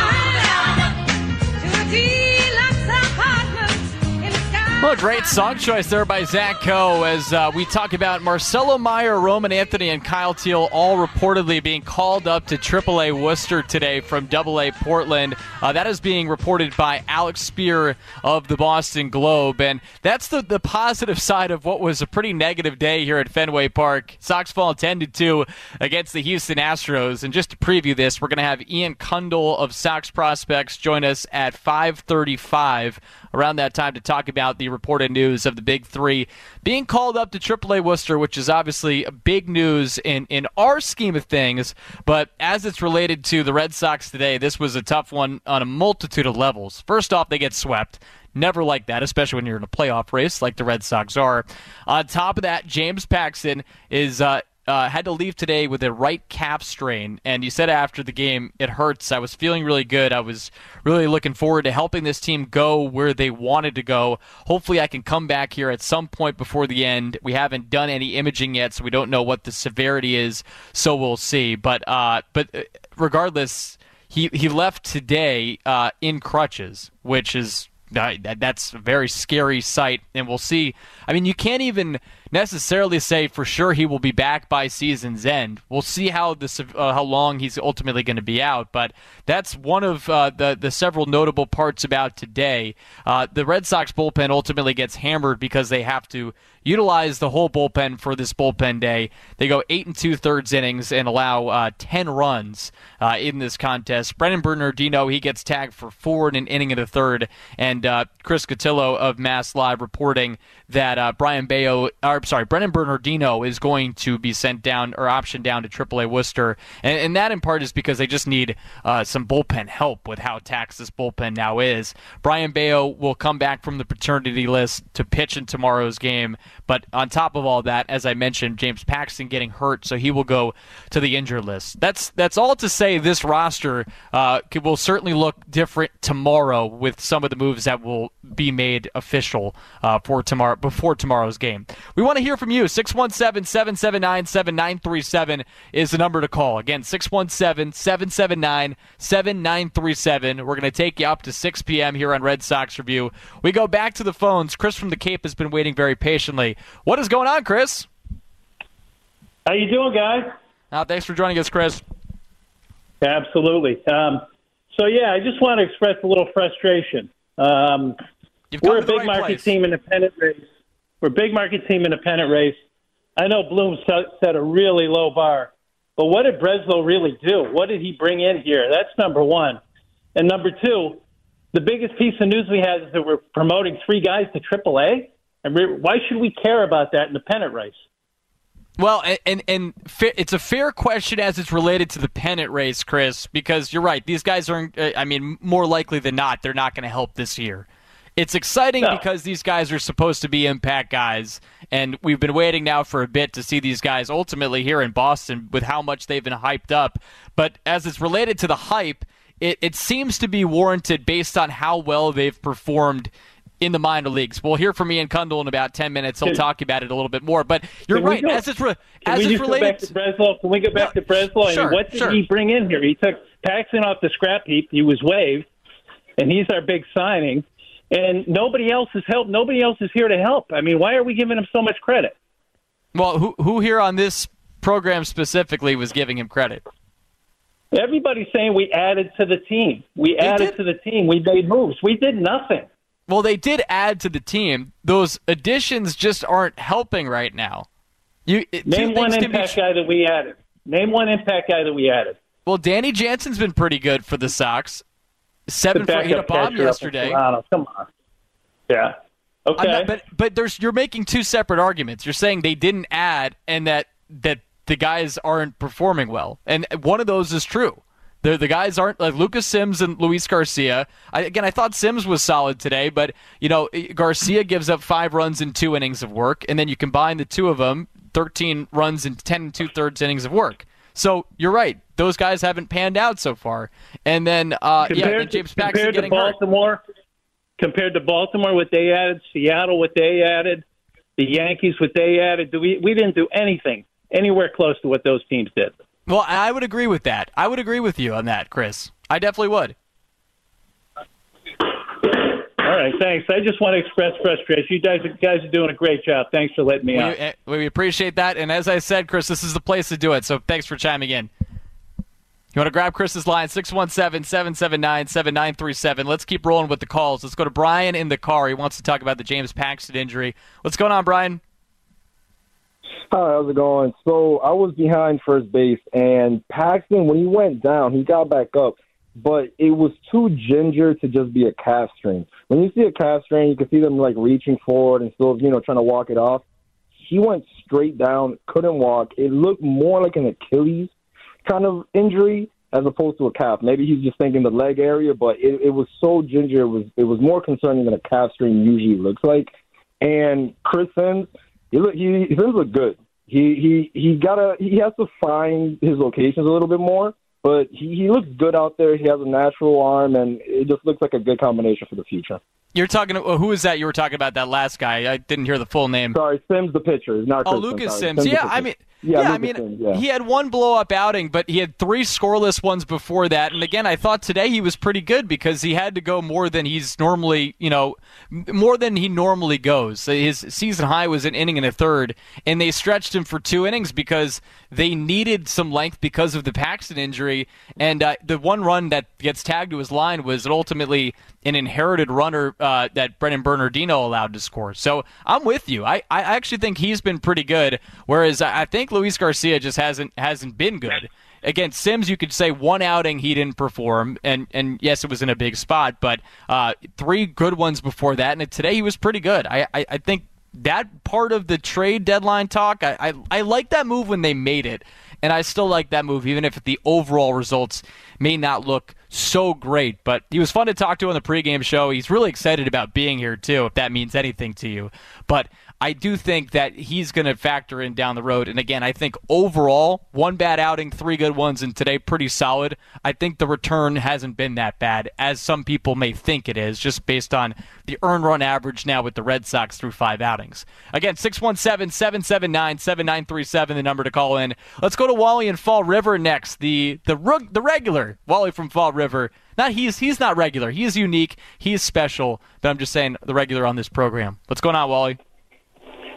Speaker 20: side, to a deluxe apartment in the sky.
Speaker 5: Well, a great song choice there by Zach Coe as uh, we talk about Marcelo Meyer, Roman Anthony, and Kyle Teal all reportedly being called up to triple A Worcester today from double A Portland. Uh, that is being reported by Alex Spear of the Boston Globe, and that's the, the positive side of what was a pretty negative day here at Fenway Park. Sox fall ten to two against the Houston Astros, and just to preview this, we're going to have Ian Kundle of Sox Prospects join us at five thirty-five around that time to talk about the reported news of the Big Three being called up to triple A Worcester, which is obviously big news in, in our scheme of things, but as it's related to the Red Sox today, this was a tough one on a multitude of levels. First off, they get swept. Never like that, especially when you're in a playoff race like the Red Sox are. On top of that, James Paxton is uh, uh, had to leave today with a right calf strain, and he said after the game, it hurts. I was feeling really good. I was really looking forward to helping this team go where they wanted to go. Hopefully I can come back here at some point before the end. We haven't done any imaging yet, so we don't know what the severity is, so we'll see. But uh, but regardless, he, he left today uh, in crutches, which is... Uh, that's a very scary sight, and we'll see. I mean, you can't even necessarily say for sure he will be back by season's end. We'll see how this, uh, how long he's ultimately going to be out, but that's one of uh, the, the several notable parts about today. Uh, the Red Sox bullpen ultimately gets hammered because they have to utilize the whole bullpen for this bullpen day. They go eight and two-thirds innings and allow uh, ten runs uh, in this contest. Brennan Bernardino, he gets tagged for four in an inning and a third, and uh, Chris Cotillo of Mass Live reporting that uh, Brian Bayo, or sorry, Brennan Bernardino is going to be sent down or optioned down to triple A Worcester, and, and that in part is because they just need uh, some bullpen help with how taxed this bullpen now is. Brian Bayo will come back from the paternity list to pitch in tomorrow's game. But on top of all that, as I mentioned, James Paxton getting hurt, so he will go to the injured list. That's that's all to say this roster uh, will certainly look different tomorrow with some of the moves that will be made official uh, for tomorrow before tomorrow's game. We want to hear from you. six one seven, seven seven nine, seven nine three seven is the number to call. Again, six one seven, seven seven nine, seven nine three seven. We're going to take you up to six p.m. here on Red Sox Review. We go back to the phones. Chris from the Cape has been waiting very patiently. What is going on, Chris?
Speaker 21: How you doing, guys?
Speaker 5: Uh, thanks for joining us, Chris.
Speaker 21: Absolutely. Um, so, yeah, I just want to express a little frustration. Um, we're a big
Speaker 5: right
Speaker 21: market
Speaker 5: place.
Speaker 21: team in a pennant race. We're a big market team in a pennant race. I know Bloom set, set a really low bar, but what did Breslow really do? What did he bring in here? That's number one. And number two, the biggest piece of news we had is that we're promoting three guys to triple A. And we're, why should we care about that in the pennant race?
Speaker 5: Well, and, and and it's a fair question as it's related to the pennant race, Chris, because you're right. These guys are, I mean, more likely than not, they're not going to help this year. It's exciting no. because these guys are supposed to be impact guys, and we've been waiting now for a bit to see these guys ultimately here in Boston with how much they've been hyped up. But as it's related to the hype, it, it seems to be warranted based on how well they've performed in the minor leagues. We'll hear from Ian Cundall in about ten minutes. He'll can, talk about it a little bit more. But you're right. Go, as it's, re- as it's related
Speaker 21: to Breslow, can we go back no, to Breslow?
Speaker 5: Sure,
Speaker 21: I mean, what did
Speaker 5: sure.
Speaker 21: he bring in here? He took Paxton off the scrap heap. He was waived, and he's our big signing. And nobody else has helped. Nobody else is here to help. I mean, why are we giving him so much credit?
Speaker 5: Well, who who here on this program specifically was giving him credit?
Speaker 21: Everybody's saying we added to the team. We they added did. to the team. We made moves. We did nothing.
Speaker 5: Well, they did add to the team. Those additions just aren't helping right now. You
Speaker 21: Name one impact be... guy that we added. Name one impact guy that we added.
Speaker 5: Well, Danny Jansen's been pretty good for the Sox. Seven for hit a bomb yesterday.
Speaker 21: Come on. Yeah. Okay.
Speaker 5: Not, but but there's you're making two separate arguments. You're saying they didn't add and that that the guys aren't performing well. And one of those is true. The the guys aren't like Lucas Sims and Luis Garcia. I, again, I thought Sims was solid today, but you know Garcia gives up five runs in two innings of work, and then you combine the two of them, thirteen runs in ten and two thirds innings of work. So you're right; those guys haven't panned out so far. And then uh,
Speaker 21: compared
Speaker 5: yeah, and James
Speaker 21: to,
Speaker 5: Paxton
Speaker 21: compared
Speaker 5: getting
Speaker 21: to Baltimore,
Speaker 5: hurt.
Speaker 21: Compared to Baltimore, what they added, Seattle, what they added, the Yankees, what they added. Do we we didn't do anything anywhere close to what those teams did.
Speaker 5: Well, I would agree with that. I would agree with you on that, Chris. I definitely would.
Speaker 21: All right, thanks. I just want to express frustration. You guys, you guys are doing a great job. Thanks for letting me
Speaker 5: we,
Speaker 21: on.
Speaker 5: We appreciate that. And as I said, Chris, this is the place to do it. So thanks for chiming in. You want to grab Chris's line, six one seven, seven seven nine, seven nine three seven. Let's keep rolling with the calls. Let's go to Brian in the car. He wants to talk about the James Paxton injury. What's going on, Brian?
Speaker 3: Hi, how's it going? So I was behind first base, and Paxton, when he went down, he got back up, but it was too ginger to just be a calf strain. When you see a calf strain, you can see them like reaching forward and still, you know, trying to walk it off. He went straight down, couldn't walk. It looked more like an Achilles kind of injury as opposed to a calf. Maybe he's just thinking the leg area, but it, it was so ginger. It was it was more concerning than a calf strain usually looks like. And Chris Sims, he look, he, he Sims looked good. He he he gotta he has to find his locations a little bit more, but he, he looks good out there. He has a natural arm, and it just looks like a good combination for the future.
Speaker 5: You're talking. Well, who is that? You were talking about that last guy. I didn't hear the full name.
Speaker 3: Sorry, Sims, the pitcher. Not
Speaker 5: oh,
Speaker 3: Chris
Speaker 5: Lucas
Speaker 3: Sims.
Speaker 5: Sims.
Speaker 3: Sims
Speaker 5: Yeah, I mean.
Speaker 3: Yeah,
Speaker 5: yeah
Speaker 3: Lucas
Speaker 5: I mean,
Speaker 3: Sims, yeah.
Speaker 5: he had one blow-up outing, but he had three scoreless ones before that. And again, I thought today he was pretty good because he had to go more than he's normally, you know, more than he normally goes. His season high was an inning and a third, and they stretched him for two innings because they needed some length because of the Paxton injury. And uh, the one run that gets tagged to his line was ultimately an inherited runner uh, that Brennan Bernardino allowed to score. So I'm with you. I, I actually think he's been pretty good, whereas I think Luis Garcia just hasn't hasn't been good. Again, Sims, you could say one outing he didn't perform, and, and yes, it was in a big spot, but uh, three good ones before that, and today he was pretty good. I, I, I think that part of the trade deadline talk, I, I, I like that move when they made it, and I still like that move, even if the overall results may not look so great. But he was fun to talk to on the pregame show. He's really excited about being here, too, if that means anything to you. But I do think that he's going to factor in down the road. And again, I think overall, one bad outing, three good ones, and today pretty solid. I think the return hasn't been that bad, as some people may think it is, just based on the earned run average now with the Red Sox through five outings. Again, six one seven, seven seven nine, seven nine three seven, the number to call in. Let's go to Wally in Fall River next. The the the regular Wally from Fall River. Not he's he's not regular. He is unique. He is special. But I'm just saying the regular on this program. What's going on, Wally?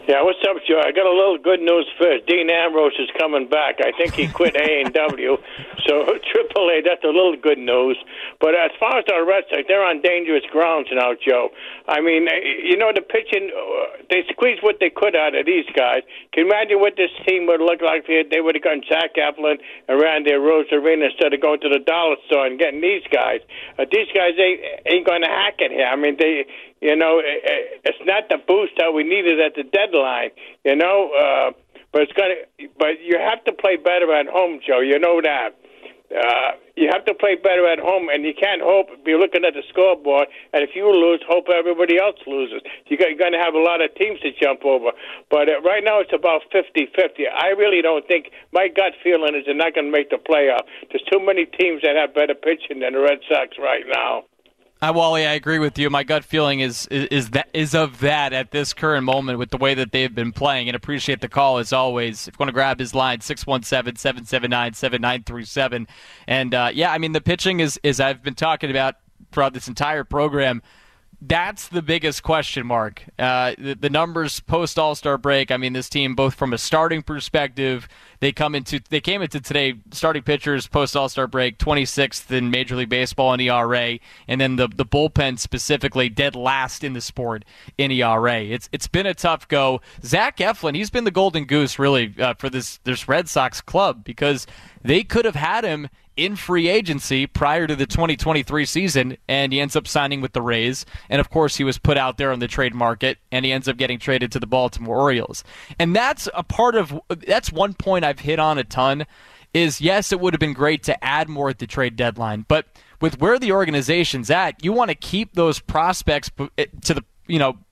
Speaker 9: Yeah, what's up, Joe? I got a little good news first. Dean Ambrose is coming back. I think he quit A and W, so Triple A, that's a little good news. But as far as the Red Sox, they're on dangerous grounds now, Joe. I mean, you know, the pitching, they squeezed what they could out of these guys. Can you imagine what this team would look like if they would have gotten Zach Eflin and ran their Rose Arena instead of going to the dollar store and getting these guys? Uh, these guys ain't, ain't going to hack it here. I mean, they... You know, it's not the boost that we needed at the deadline. You know, uh, but it's got. But you have to play better at home, Joe. You know that. Uh, you have to play better at home, and you can't hope. Be looking at the scoreboard, and if you lose, hope everybody else loses. You got, you're going to have a lot of teams to jump over. But uh, right now, it's about fifty-fifty. I really don't think. My gut feeling is they're not going to make the playoff. There's too many teams that have better pitching than the Red Sox right now.
Speaker 5: Uh, Wally, I agree with you. My gut feeling is, is is that is of that at this current moment with the way that they've been playing. And appreciate the call as always. If you want to grab his line, six one seven, seven seven nine, seven nine three seven. And uh, yeah, I mean the pitching is is I've been talking about throughout this entire program. That's the biggest question mark. Uh, the, the numbers post All-Star break. I mean, this team, both from a starting perspective, they come into they came into today starting pitchers post All-Star break, twenty-sixth in Major League Baseball in E R A, and then the the bullpen specifically dead last in the sport in E R A. It's it's been a tough go. Zach Eflin, he's been the golden goose really uh, for this this Red Sox club because they could have had him in free agency prior to the twenty twenty-three season, and he ends up signing with the Rays. And, of course, he was put out there on the trade market, and he ends up getting traded to the Baltimore Orioles. And that's a part of – that's one point I've hit on a ton is, yes, it would have been great to add more at the trade deadline, but with where the organization's at, you want to keep those prospects to the – you know,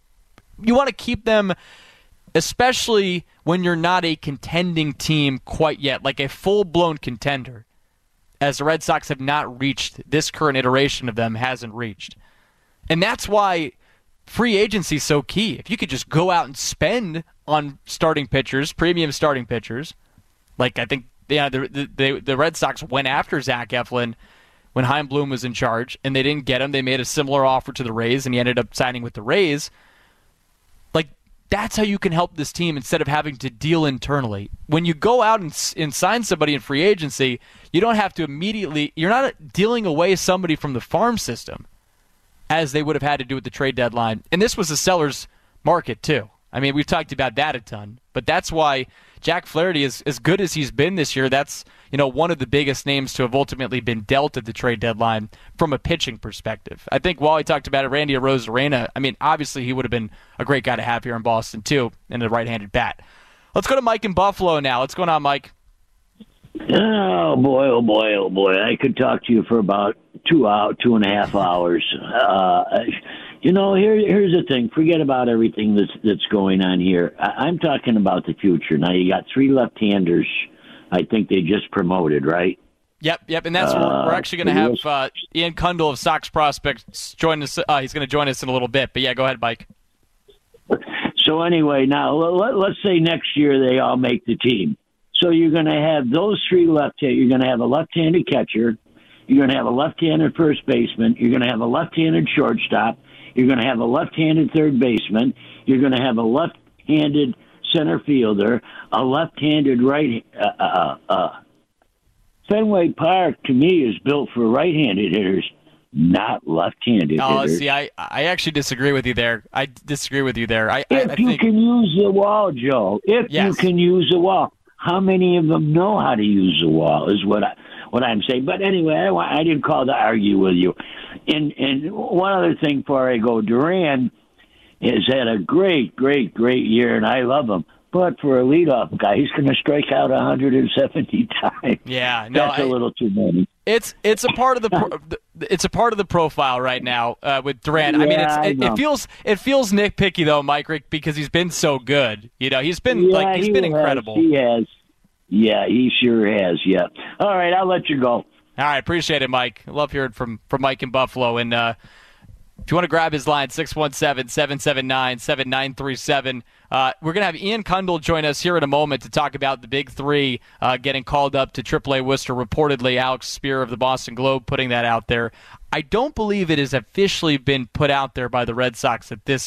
Speaker 5: you want to keep them – especially when you're not a contending team quite yet, like a full-blown contender, as the Red Sox have not reached, this current iteration of them hasn't reached. And that's why free agency is so key. If you could just go out and spend on starting pitchers, premium starting pitchers, like I think yeah, the, the, the Red Sox went after Zach Eflin when Chaim Bloom was in charge, and they didn't get him. They made a similar offer to the Rays, and he ended up signing with the Rays. Like, that's how you can help this team instead of having to deal internally. When you go out and, and sign somebody in free agency, you don't have to immediately – you're not dealing away somebody from the farm system as they would have had to do at the trade deadline. And this was a seller's market too. I mean, we've talked about that a ton. But that's why Jack Flaherty, is as good as he's been this year, that's you know one of the biggest names to have ultimately been dealt at the trade deadline from a pitching perspective. I think Wally talked about it, Randy Arozarena. I mean, obviously he would have been a great guy to have here in Boston too, and a right-handed bat. Let's go to Mike in Buffalo now. What's going on, Mike?
Speaker 22: Oh boy, oh boy, oh boy! I could talk to you for about two hour, two and a half hours. Uh, you know, here, here's the thing. Forget about everything that's that's going on here. I, I'm talking about the future. Now you got three left-handers. I think they just promoted, right?
Speaker 5: Yep, yep, and that's uh, we're actually going to have uh, Ian Cundall of Sox Prospects join us. Uh, he's going to join us in a little bit. But yeah, go ahead, Mike.
Speaker 22: So anyway, now let, let's say next year they all make the team. So you're going to have those three left-handed. You're going to have a left-handed catcher. You're going to have a left-handed first baseman. You're going to have a left-handed shortstop. You're going to have a left-handed third baseman. You're going to have a left-handed center fielder, a left-handed right. Uh, uh, uh. Fenway Park, to me, is built for right-handed hitters, not left-handed
Speaker 5: oh,
Speaker 22: hitters.
Speaker 5: see, I, I actually disagree with you there. I disagree with you there. I,
Speaker 22: if
Speaker 5: I, I
Speaker 22: you
Speaker 5: think...
Speaker 22: can use the wall, Joe, if
Speaker 5: yes.
Speaker 22: you can use the wall. How many of them know how to use the wall is what, I, what I'm saying. But anyway, I, I didn't call to argue with you. And, and one other thing before I go, Duran has had a great, great, great year, and I love him. But for a leadoff guy, he's going to strike out one hundred seventy times.
Speaker 5: Yeah, no,
Speaker 22: that's a
Speaker 5: I,
Speaker 22: little too many.
Speaker 5: It's it's a part of the pro, it's a part of the profile right now uh, with Durant.
Speaker 22: Yeah,
Speaker 5: I mean, it's,
Speaker 22: I
Speaker 5: it, it feels it feels nitpicky though, Mike Rick, because he's been so good. You know, he's been
Speaker 22: yeah,
Speaker 5: like he's
Speaker 22: he
Speaker 5: been
Speaker 22: has,
Speaker 5: incredible.
Speaker 22: He has. Yeah, he sure has. Yeah. All right, I'll let you go.
Speaker 5: All right, appreciate it, Mike. I love hearing from from Mike in Buffalo. And uh, if you want to grab his line, six one seven, seven seven nine, seven nine three seven. Uh, we're going to have Ian Cundall join us here in a moment to talk about the big three uh, getting called up to triple A Worcester. Reportedly, Alex Spear of the Boston Globe putting that out there. I don't believe it has officially been put out there by the Red Sox that this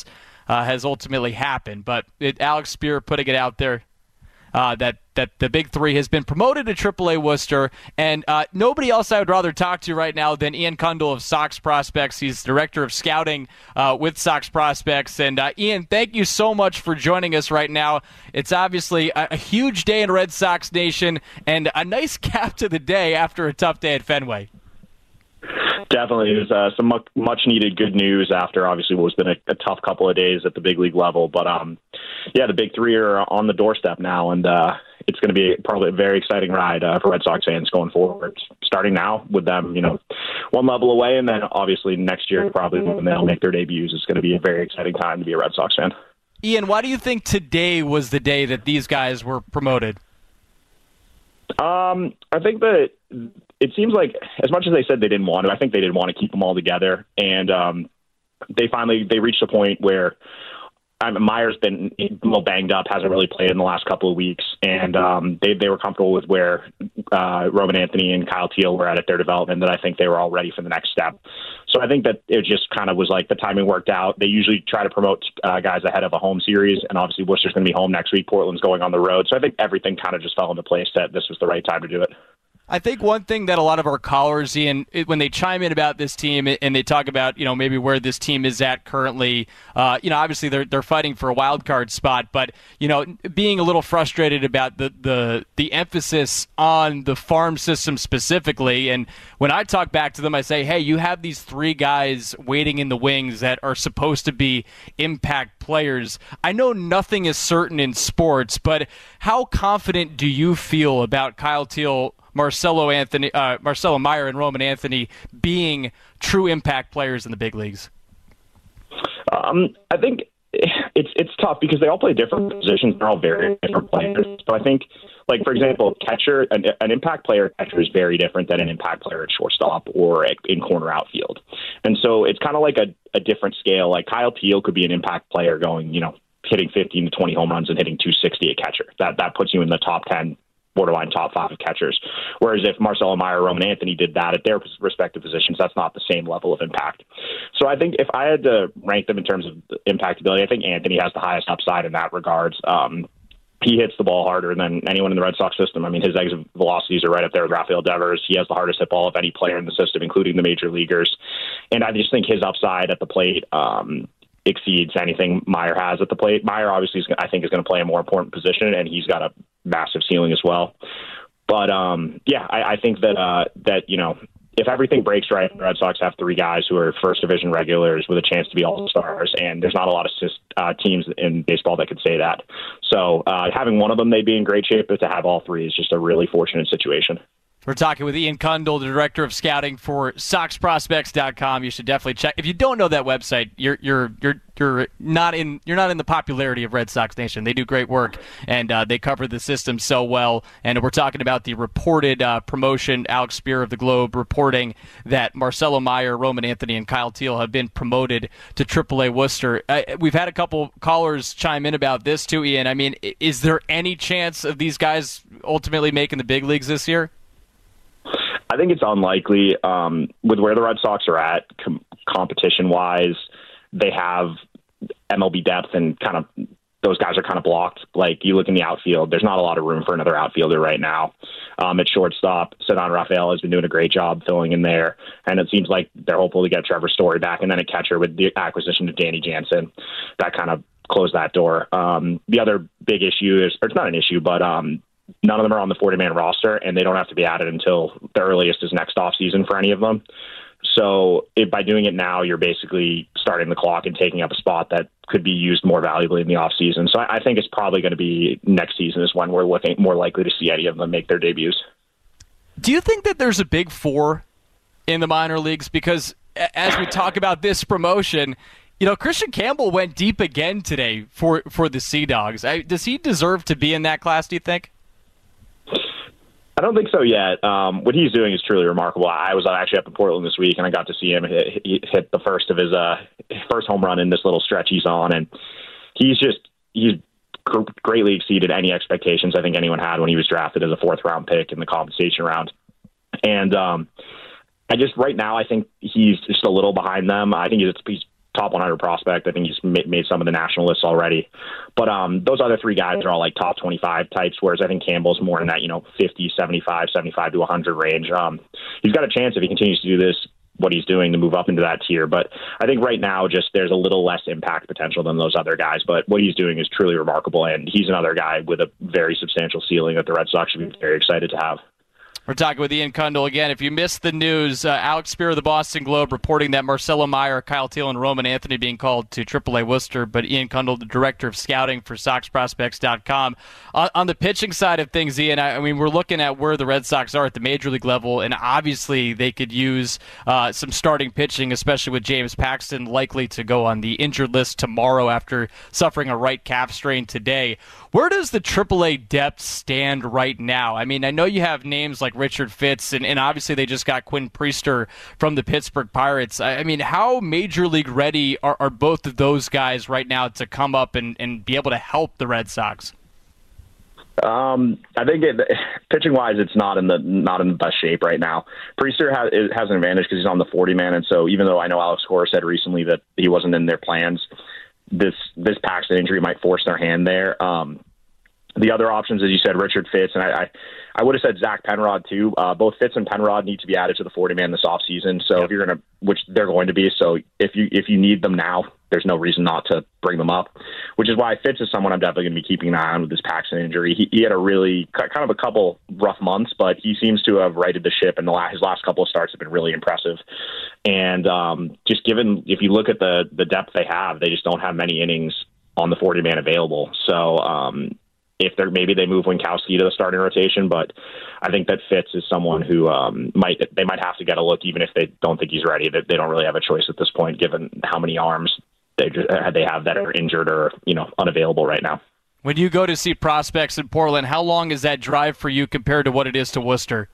Speaker 5: uh, has ultimately happened. But it, Alex Spear putting it out there uh, that that the Big Three has been promoted to triple A Worcester, and uh, nobody else I would rather talk to right now than Ian Cundall of Sox Prospects. He's Director of Scouting uh, with Sox Prospects. And uh, Ian, thank you so much for joining us right now. It's obviously a, a huge day in Red Sox Nation and a nice cap to the day after a tough day at Fenway.
Speaker 6: Definitely. It was uh, some much needed good news after obviously what has been a, a tough couple of days at the big league level. But um, yeah, the Big Three are on the doorstep now, and uh, it's going to be probably a very exciting ride uh, for Red Sox fans going forward, starting now with them, you know, one level away. And then obviously next year, probably when they'll make their debuts, it's going to be a very exciting time to be a Red Sox fan.
Speaker 5: Ian, why do you think today was the day that these guys were promoted?
Speaker 6: Um, I think that it seems like as much as they said they didn't want to, I think they didn't want to keep them all together. And um, they finally, they reached a point where I mean, Meyer's been a little banged up, hasn't really played in the last couple of weeks. And um, they, they were comfortable with where uh, Roman Anthony and Kyle Teal were at at their development, that I think they were all ready for the next step. So I think that it just kind of was like the timing worked out. They usually try to promote uh, guys ahead of a home series, and obviously Worcester's going to be home next week. Portland's going on the road. So I think everything kind of just fell into place that this was the right time to do it.
Speaker 5: I think one thing that a lot of our callers, Ian, when they chime in about this team and they talk about, you know, maybe where this team is at currently, uh, you know, obviously they're they're fighting for a wild card spot, but, you know, being a little frustrated about the, the, the emphasis on the farm system specifically. And when I talk back to them, I say, hey, you have these three guys waiting in the wings that are supposed to be impact players. I know nothing is certain in sports, but how confident do you feel about Kyle Teal, Marcelo Anthony, uh, Marcelo Meyer, and Roman Anthony being true impact players in the big leagues?
Speaker 6: Um, I think it's it's tough because they all play different positions. They're all very different players. So I think, like for example, catcher, an, an impact player catcher is very different than an impact player at shortstop or at, in corner outfield. And so it's kind of like a, a different scale. Like Kyle Teal could be an impact player going, you know, hitting fifteen to twenty home runs and hitting two sixty at catcher. That that puts you in the top ten. Borderline top five of catchers. Whereas if Marcelo Meyer or Roman Anthony did that at their respective positions, that's not the same level of impact. So I think if I had to rank them in terms of impactability, I think Anthony has the highest upside in that regards. Um, he hits the ball harder than anyone in the Red Sox system. I mean, his exit velocities are right up there with Rafael Devers. He has the hardest hit ball of any player in the system, including the major leaguers. And I just think his upside at the plate um, exceeds anything Meyer has at the plate. Meyer obviously, is, I think, is going to play a more important position, and he's got a massive ceiling as well. But um, yeah, I, I think that uh, that you know, if everything breaks right, the Red Sox have three guys who are first division regulars with a chance to be all stars, and there's not a lot of uh, teams in baseball that could say that. So uh, having one of them, they'd be in great shape, but to have all three is just a really fortunate situation.
Speaker 5: We're talking with Ian Cundall, the Director of Scouting for Sox Prospects dot com. You should definitely check. If you don't know that website, you're you're you're you're not in you're not in the popularity of Red Sox Nation. They do great work, and uh, they cover the system so well. And we're talking about the reported uh, promotion. Alex Spear of the Globe reporting that Marcelo Meyer, Roman Anthony, and Kyle Teal have been promoted to triple A Worcester. Uh, we've had a couple callers chime in about this too, Ian. I mean, is there any chance of these guys ultimately making the big leagues this year?
Speaker 6: I think it's unlikely um, with where the Red Sox are at com- competition-wise. They have M L B depth, and kind of those guys are kind of blocked. Like you look in the outfield, there's not a lot of room for another outfielder right now. Um, at shortstop, Ceddanne Rafael has been doing a great job filling in there, and it seems like they're hopeful to get Trevor Story back. And then at catcher with the acquisition of Danny Jansen, that kind of closed that door. Um, the other big issue is, or it's not an issue, but um, none of them are on the forty-man roster, and they don't have to be added until the earliest is next offseason for any of them. So if, by doing it now, you're basically starting the clock and taking up a spot that could be used more valuably in the offseason. So I, I think it's probably going to be next season is when we're looking more likely to see any of them make their debuts.
Speaker 5: Do you think that there's a big four in the minor leagues? Because as we talk about this promotion, you know, Christian Campbell went deep again today for, for the Sea Dogs. I, does he deserve to be in that class, do you think?
Speaker 6: I don't think so yet. Um, what he's doing is truly remarkable. I was actually up in Portland this week, and I got to see him hit, hit the first of his uh, first home run in this little stretch he's on, and he's just he's greatly exceeded any expectations I think anyone had when he was drafted as a fourth round pick in the compensation round. And um, I just right now I think he's just a little behind them. I think he's, he's top one hundred prospect. I think he's made some of the national lists already. But um, those other three guys are all like top twenty-five types, whereas I think Campbell's more in that, you know, fifty, seventy-five, seventy-five to one hundred range. Um, he's got a chance if he continues to do this, what he's doing, to move up into that tier. But I think right now just there's a little less impact potential than those other guys. But what he's doing is truly remarkable, and he's another guy with a very substantial ceiling that the Red Sox should be very excited to have.
Speaker 5: We're talking with Ian Cundall again. If you missed the news, uh, Alex Spear of the Boston Globe reporting that Marcelo Meyer, Kyle Teal, and Roman Anthony being called to triple A Worcester, but Ian Cundall, the director of scouting for Sox Prospects dot com. On, on the pitching side of things, Ian, I, I mean, we're looking at where the Red Sox are at the major league level, and obviously they could use uh, some starting pitching, especially with James Paxton likely to go on the injured list tomorrow after suffering a right calf strain today. Where does the triple A depth stand right now? I mean, I know you have names like Richard Fitz, and, and obviously they just got Quinn Priester from the Pittsburgh Pirates. I, I mean, how major league ready are, are both of those guys right now to come up and, and be able to help the Red Sox?
Speaker 6: Um, I think it, pitching-wise, it's not in the not in the best shape right now. Priester has, has an advantage because he's on the forty man, and so even though I know Alex Cora said recently that he wasn't in their plans, this this Paxton injury might force their hand there. Um, the other options, as you said, Richard Fitz, and I, I, I would have said Zach Penrod too. Uh, both Fitz and Penrod need to be added to the forty man this offseason. So yep. if you're gonna, which they're going to be, so if you if you need them now, there's no reason not to bring them up. Which is why Fitz is someone I'm definitely going to be keeping an eye on with this Paxton injury. He, he had a really kind of a couple rough months, but he seems to have righted the ship, and the last, his last couple of starts have been really impressive. And um, just given, if you look at the the depth they have, they just don't have many innings on the forty man available. So. Um, If they're maybe they move Winkowski to the starting rotation, but I think that Fitz is someone who um, might they might have to get a look, even if they don't think he's ready. That they don't really have a choice at this point, given how many arms they just, they have that are injured or you know unavailable right now.
Speaker 5: When you go to see prospects in Portland, how long is that drive for you compared to what it is to Worcester?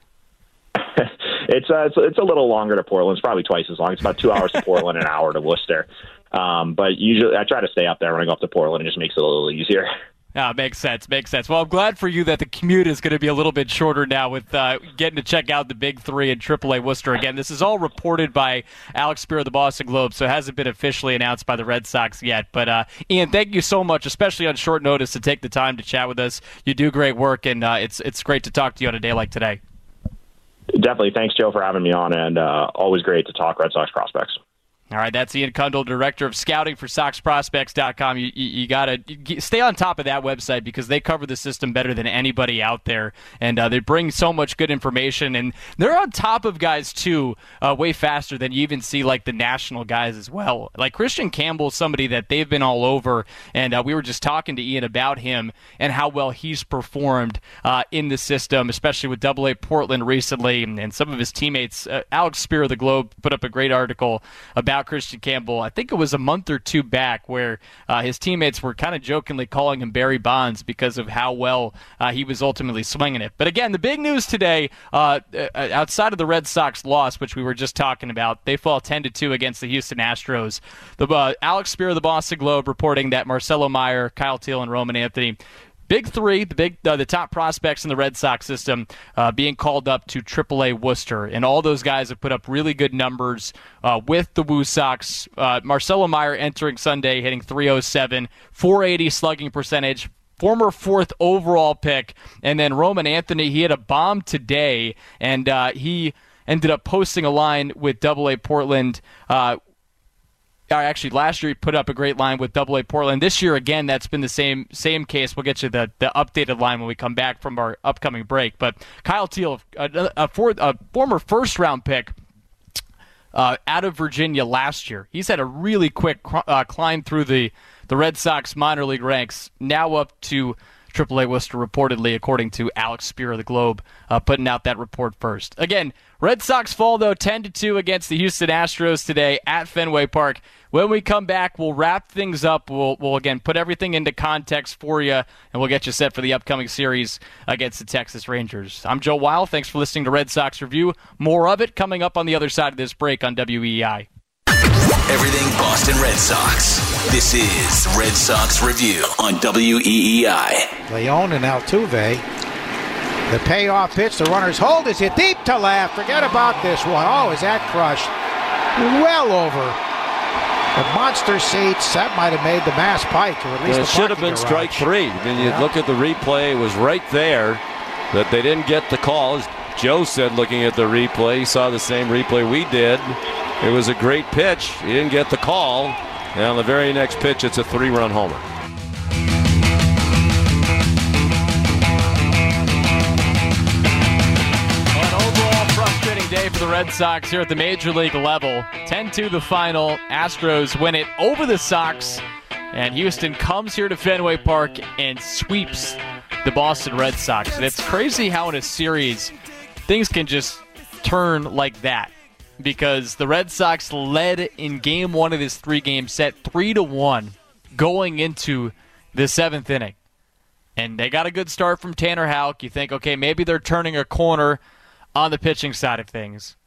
Speaker 6: it's, uh, it's it's a little longer to Portland. It's probably twice as long. It's about two hours to Portland, an hour to Worcester. Um, but usually, I try to stay up there when I go up to Portland. It just makes it a little easier.
Speaker 5: Ah, makes sense, makes sense. Well, I'm glad for you that the commute is going to be a little bit shorter now with uh, getting to check out the Big Three and triple A Worcester again. This is all reported by Alex Spear of the Boston Globe, so it hasn't been officially announced by the Red Sox yet. But, uh, Ian, thank you so much, especially on short notice, to take the time to chat with us. You do great work, and uh, it's it's great to talk to you on a day like today.
Speaker 6: Definitely. Thanks, Joe, for having me on, and uh, always great to talk Red Sox prospects.
Speaker 5: All right, that's Ian Cundall, director of scouting for Sox Prospects dot com. You, you, you got to stay on top of that website because they cover the system better than anybody out there, and uh, they bring so much good information. And they're on top of guys, too, uh, way faster than you even see, like, the national guys as well. Like, Christian Campbell is somebody that they've been all over, and uh, we were just talking to Ian about him and how well he's performed uh, in the system, especially with double A Portland recently, and some of his teammates. Uh, Alex Spear of the Globe put up a great article about Christian Campbell. I think it was a month or two back where uh, his teammates were kind of jokingly calling him Barry Bonds because of how well uh, he was ultimately swinging it. But again, the big news today, uh, outside of the Red Sox loss, which we were just talking about, they fall ten to two against the Houston Astros. The uh, Alex Spear of the Boston Globe reporting that Marcelo Meyer, Kyle Teal, and Roman Anthony, Big three, the big, uh, the top prospects in the Red Sox system, uh, being called up to triple A Worcester, and all those guys have put up really good numbers uh, with the Woo Sox. Uh, Marcelo Meyer entering Sunday, hitting three oh seven, four eighty slugging percentage, former fourth overall pick, and then Roman Anthony, he had a bomb today, and uh, he ended up posting a line with double A Portland. Uh, Actually, last year he put up a great line with double A Portland. This year, again, that's been the same same case. We'll get you the, the updated line when we come back from our upcoming break. But Kyle Teal, a, a, for, a former first-round pick uh, out of Virginia last year, he's had a really quick uh, climb through the, the Red Sox minor league ranks, now up to triple A Worcester, reportedly, according to Alex Spear of the Globe, uh, putting out that report first. Again, Red Sox fall, though, ten to two against the Houston Astros today at Fenway Park. When we come back, we'll wrap things up. We'll, we'll again, put everything into context for you, and we'll get you set for the upcoming series against the Texas Rangers. I'm Joe Weil. Thanks for listening to Red Sox Review. More of it coming up on the other side of this break on W E E I.
Speaker 4: Everything Boston Red Sox. This is Red Sox Review on W E E I.
Speaker 7: Leon and Altuve. The payoff pitch, the runner's hold is hit deep to left. Forget about this one. Oh, is that crushed? Well over. The monster seats, that might have made the Mass Pike, or at least
Speaker 10: it
Speaker 7: the
Speaker 10: should have been
Speaker 7: garage.
Speaker 10: strike three. Then you
Speaker 7: Yeah.
Speaker 10: look at the replay, it was right there that they didn't get the call. As Joe said, looking at the replay, he saw the same replay we did. It was a great pitch. He didn't get the call. And on the very next pitch, it's a three-run homer.
Speaker 5: Frustrating day for the Red Sox here at the Major League level. ten two the final. Astros win it over the Sox. And Houston comes here to Fenway Park and sweeps the Boston Red Sox. And it's crazy how in a series things can just turn like that. Because the Red Sox led in game one of this three-game set three to one going into the seventh inning. And they got a good start from Tanner Houck. You think, okay, maybe they're turning a corner on the pitching side of things.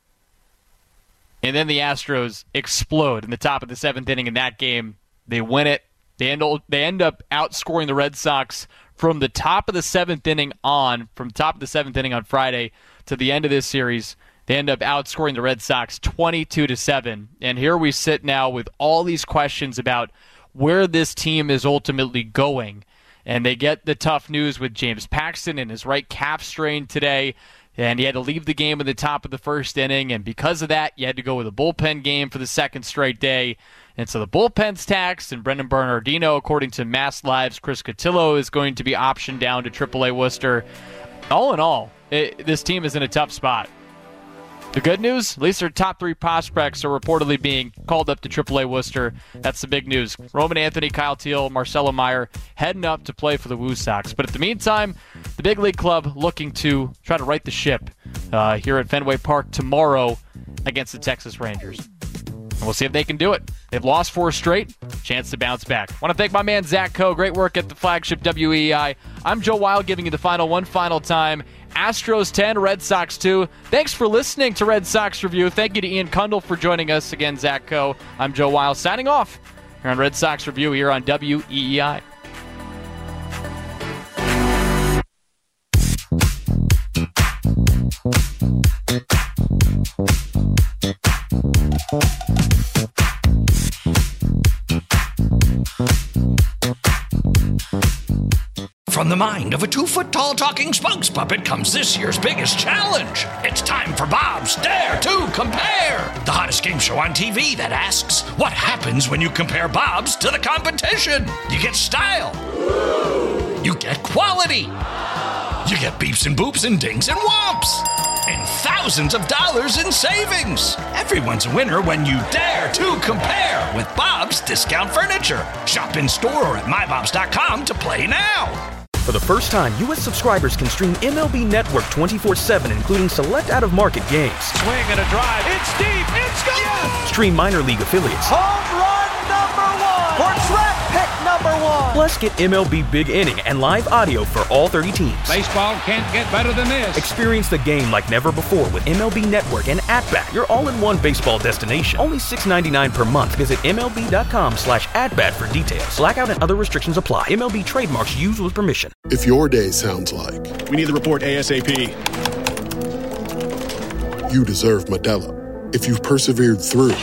Speaker 5: And then the Astros explode in the top of the seventh inning in that game. They win it. They end, they end up outscoring the Red Sox from the top of the seventh inning on, from top of the seventh inning on Friday to the end of this series. They end up outscoring the Red Sox twenty-two to seven. And here we sit now with all these questions about where this team is ultimately going. And they get the tough news with James Paxton and his right calf strain today. And he had to leave the game in the top of the first inning. And because of that, you had to go with a bullpen game for the second straight day. And so the bullpen's taxed, and Brendan Bernardino, according to Mass Live's Chris Cotillo, is going to be optioned down to triple A Worcester. All in all, it, this team is in a tough spot. The good news, at least their top three prospects are reportedly being called up to triple A Worcester. That's the big news. Roman Anthony, Kyle Teal, Marcelo Meyer heading up to play for the Woo Sox. But in the meantime, the big league club looking to try to right the ship uh, here at Fenway Park tomorrow against the Texas Rangers. And we'll see if they can do it. They've lost four straight. Chance to bounce back. I want to thank my man Zach Coe. Great work at the flagship W E I. I'm Joe Wild giving you the final one final time. Astros ten, Red Sox two. Thanks for listening to Red Sox Review. Thank you to Ian Kundle for joining us again, Zach Coe. I'm Joe Wild signing off here on Red Sox Review here on W E E I.
Speaker 1: From the mind of a two-foot-tall talking spokes puppet comes this year's biggest challenge. It's time for Bob's Dare to Compare, the hottest game show on T V that asks, what happens when you compare Bob's to the competition? You get style. You get quality. You get beeps and boops and dings and whomps. And thousands of dollars in savings. Everyone's a winner when you dare to compare with Bob's Discount Furniture. Shop in store or at my bobs dot com to play now.
Speaker 16: For the first time, U S subscribers can stream M L B Network twenty-four seven, including select out-of-market games.
Speaker 17: Swing and a drive. It's deep. It's gone. Yes!
Speaker 16: Stream minor league affiliates.
Speaker 17: Home run number one. For draft pick number one.
Speaker 16: Plus, get M L B Big Inning and live audio for all thirty teams.
Speaker 17: Baseball can't get better than this.
Speaker 16: Experience the game like never before with M L B Network and At-Bat, your all-in-one baseball destination. Only six ninety-nine per month. Visit M L B dot com slash at-bat for details. Blackout and other restrictions apply. M L B trademarks used with permission.
Speaker 18: If your day sounds like
Speaker 19: we need the report ASAP.
Speaker 18: You deserve Modelo. If you've persevered through,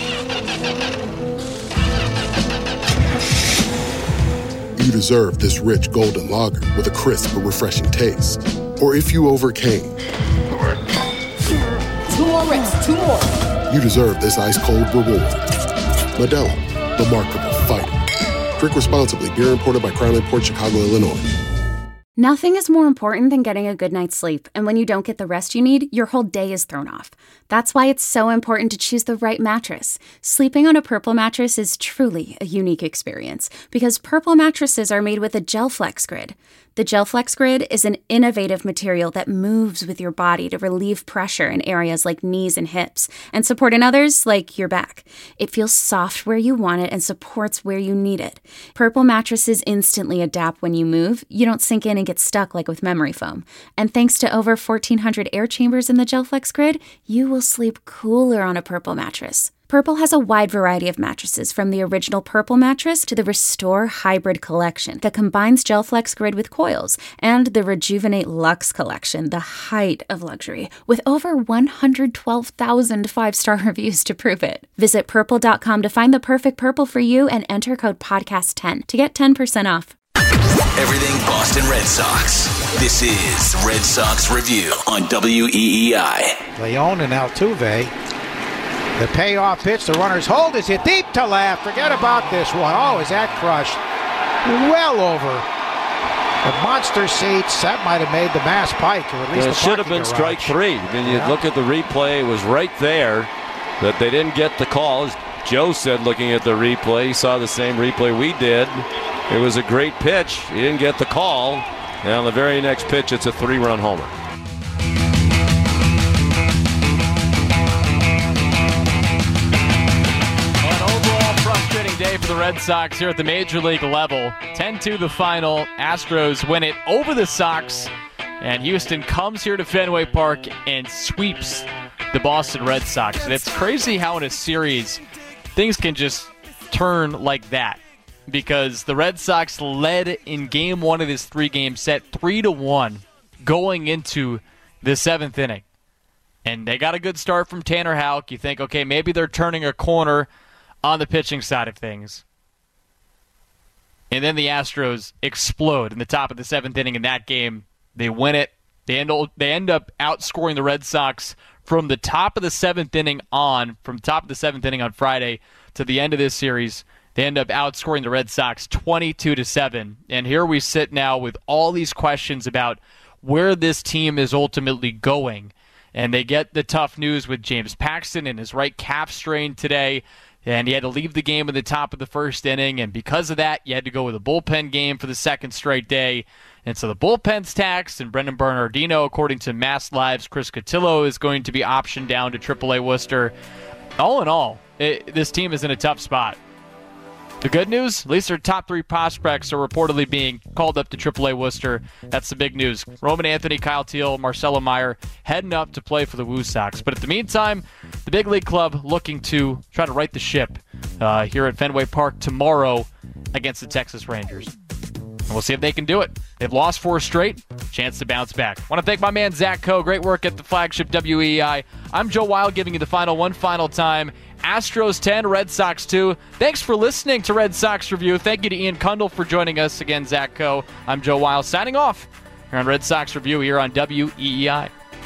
Speaker 18: you deserve this rich golden lager with a crisp but refreshing taste. Or if you overcame,
Speaker 11: Two more reps, two more.
Speaker 18: you deserve this ice cold reward. Modelo, the Remarkable Fighter. Drink responsibly. Beer imported by Crown Imports, Chicago, Illinois.
Speaker 2: Nothing is more important than getting a good night's sleep, and when you don't get the rest you need, your whole day is thrown off. That's why it's so important to choose the right mattress. Sleeping on a Purple mattress is truly a unique experience, because Purple mattresses are made with a GelFlex Grid. The GelFlex Grid is an innovative material that moves with your body to relieve pressure in areas like knees and hips, and support in others like your back. It feels soft where you want it and supports where you need it. Purple mattresses instantly adapt when you move. You don't sink in and get stuck like with memory foam. And thanks to over fourteen hundred air chambers in the GelFlex Grid, you will sleep cooler on a Purple mattress. Purple has a wide variety of mattresses, from the original Purple mattress to the Restore Hybrid collection that combines GelFlex Grid with coils, and the Rejuvenate Luxe collection, the height of luxury, with over one hundred twelve thousand five-star reviews to prove it. Visit purple dot com to find the perfect Purple for you and enter code podcast ten to get ten percent off.
Speaker 4: Everything Boston Red Sox. This is Red Sox Review on W E E I.
Speaker 7: Leon and Altuve. The payoff pitch, the runner's hold is hit deep to left. Forget about this one. Oh, is that crushed? Well over the monster seats. That might have made the Mass Pike, or at least
Speaker 10: it
Speaker 7: the
Speaker 10: should have been
Speaker 7: garage.
Speaker 10: strike three. Then you
Speaker 7: Yeah.
Speaker 10: look at the replay; it was right there that they didn't get the call. As Joe said, looking at the replay, he saw the same replay we did. It was a great pitch. He didn't get the call, and on the very next pitch, it's a three-run homer.
Speaker 5: Day for the Red Sox here at the Major League level. ten two the final. Astros win it over the Sox, and Houston comes here to Fenway Park and sweeps the Boston Red Sox. And it's crazy how in a series things can just turn like that, because the Red Sox led in game one of this three-game set three to one going into the seventh inning. And they got a good start from Tanner Houck. You think, okay, maybe they're turning a corner on the pitching side of things. And then the Astros explode in the top of the seventh inning in that game. They win it. They end, they end up outscoring the Red Sox from the top of the seventh inning on, from top of the seventh inning on Friday to the end of this series. They end up outscoring the Red Sox twenty-two to seven. And here we sit now with all these questions about where this team is ultimately going. And they get the tough news with James Paxton and his right calf strain today. And he had to leave the game in the top of the first inning, and because of that, you had to go with a bullpen game for the second straight day. And so the bullpen's taxed, and Brendan Bernardino, according to Mass Live's Chris Cotillo, is going to be optioned down to triple A Worcester. All in all, it, this team is in a tough spot. The good news, at least their top three prospects are reportedly being called up to triple A Worcester. That's the big news. Roman Anthony, Kyle Teal, Marcelo Meyer heading up to play for the Woo Sox. But in the meantime, the big league club looking to try to right the ship uh, here at Fenway Park tomorrow against the Texas Rangers. And we'll see if they can do it. They've lost four straight. Chance to bounce back. I want to thank my man Zach Coe. Great work at the flagship W E E I. I'm Joe Wild, giving you the final one final time. Astros ten, Red Sox two. Thanks for listening to Red Sox Review. Thank you to Ian Kundle for joining us again, Zach Coe. I'm Joe Wild, signing off here on Red Sox Review here on W E E I.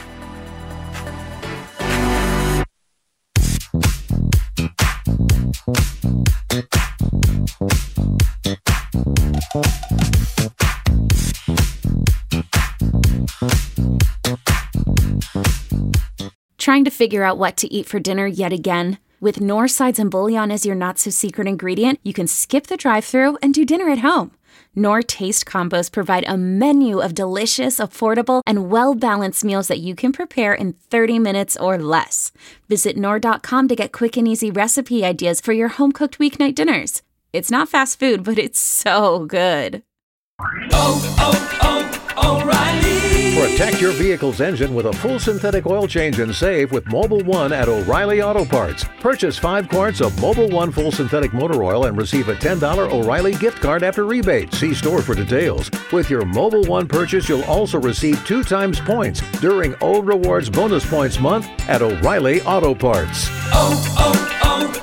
Speaker 2: Trying to figure out what to eat for dinner yet again? With Knorr Sides and Bouillon as your not-so-secret ingredient, you can skip the drive-thru and do dinner at home. Knorr Taste Combos provide a menu of delicious, affordable, and well-balanced meals that you can prepare in thirty minutes or less. Visit Knorr dot com to get quick and easy recipe ideas for your home-cooked weeknight dinners. It's not fast food, but it's so good.
Speaker 17: Oh, oh, oh, O'Reilly.
Speaker 11: Protect your vehicle's engine with a full synthetic oil change and save with Mobil one at O'Reilly Auto Parts. Purchase five quarts of Mobil one full synthetic motor oil and receive a ten dollars O'Reilly gift card after rebate. See store for details. With your Mobil one purchase, you'll also receive two times points during O Rewards Bonus Points Month at O'Reilly Auto Parts.
Speaker 17: Oh,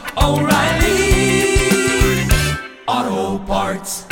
Speaker 17: oh, oh, O'Reilly Auto Parts.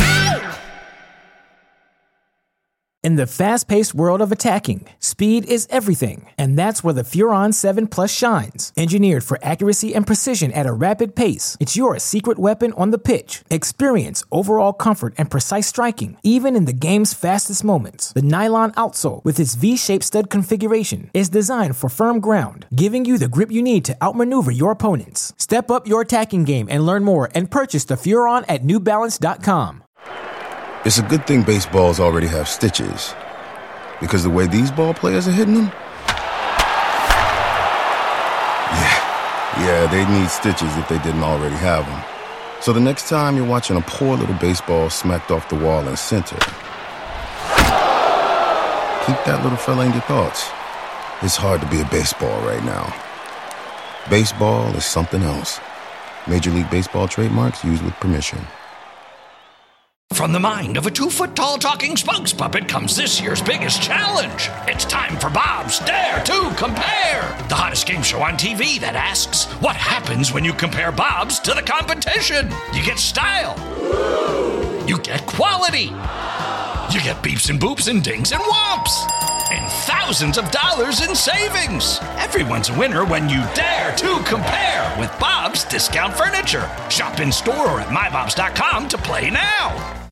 Speaker 13: In the fast-paced world of attacking, speed is everything, and that's where the Furon seven Plus shines. Engineered for accuracy and precision at a rapid pace, it's your secret weapon on the pitch. Experience overall comfort and precise striking, even in the game's fastest moments. The nylon outsole, with its V-shaped stud configuration, is designed for firm ground, giving you the grip you need to outmaneuver your opponents. Step up your attacking game and learn more, and purchase the Furon at New Balance dot com.
Speaker 23: It's a good thing baseballs already have stitches, because the way these ball players are hitting them, yeah, yeah, they'd need stitches if they didn't already have them. So the next time you're watching a poor little baseball smacked off the wall in center, keep that little fella in your thoughts. It's hard to be a baseball right now. Baseball is something else. Major League Baseball trademarks used with permission.
Speaker 1: From the mind of a two-foot-tall talking spokes puppet comes this year's biggest challenge. It's time for Bob's Dare to Compare, the hottest game show on T V that asks, what happens when you compare Bob's to the competition? You get style. You get quality. You get beeps and boops and dings and whomps. And thousands of dollars in savings. Everyone's a winner when you dare to compare with Bob's Discount Furniture. Shop in store or at my bobs dot com to play now.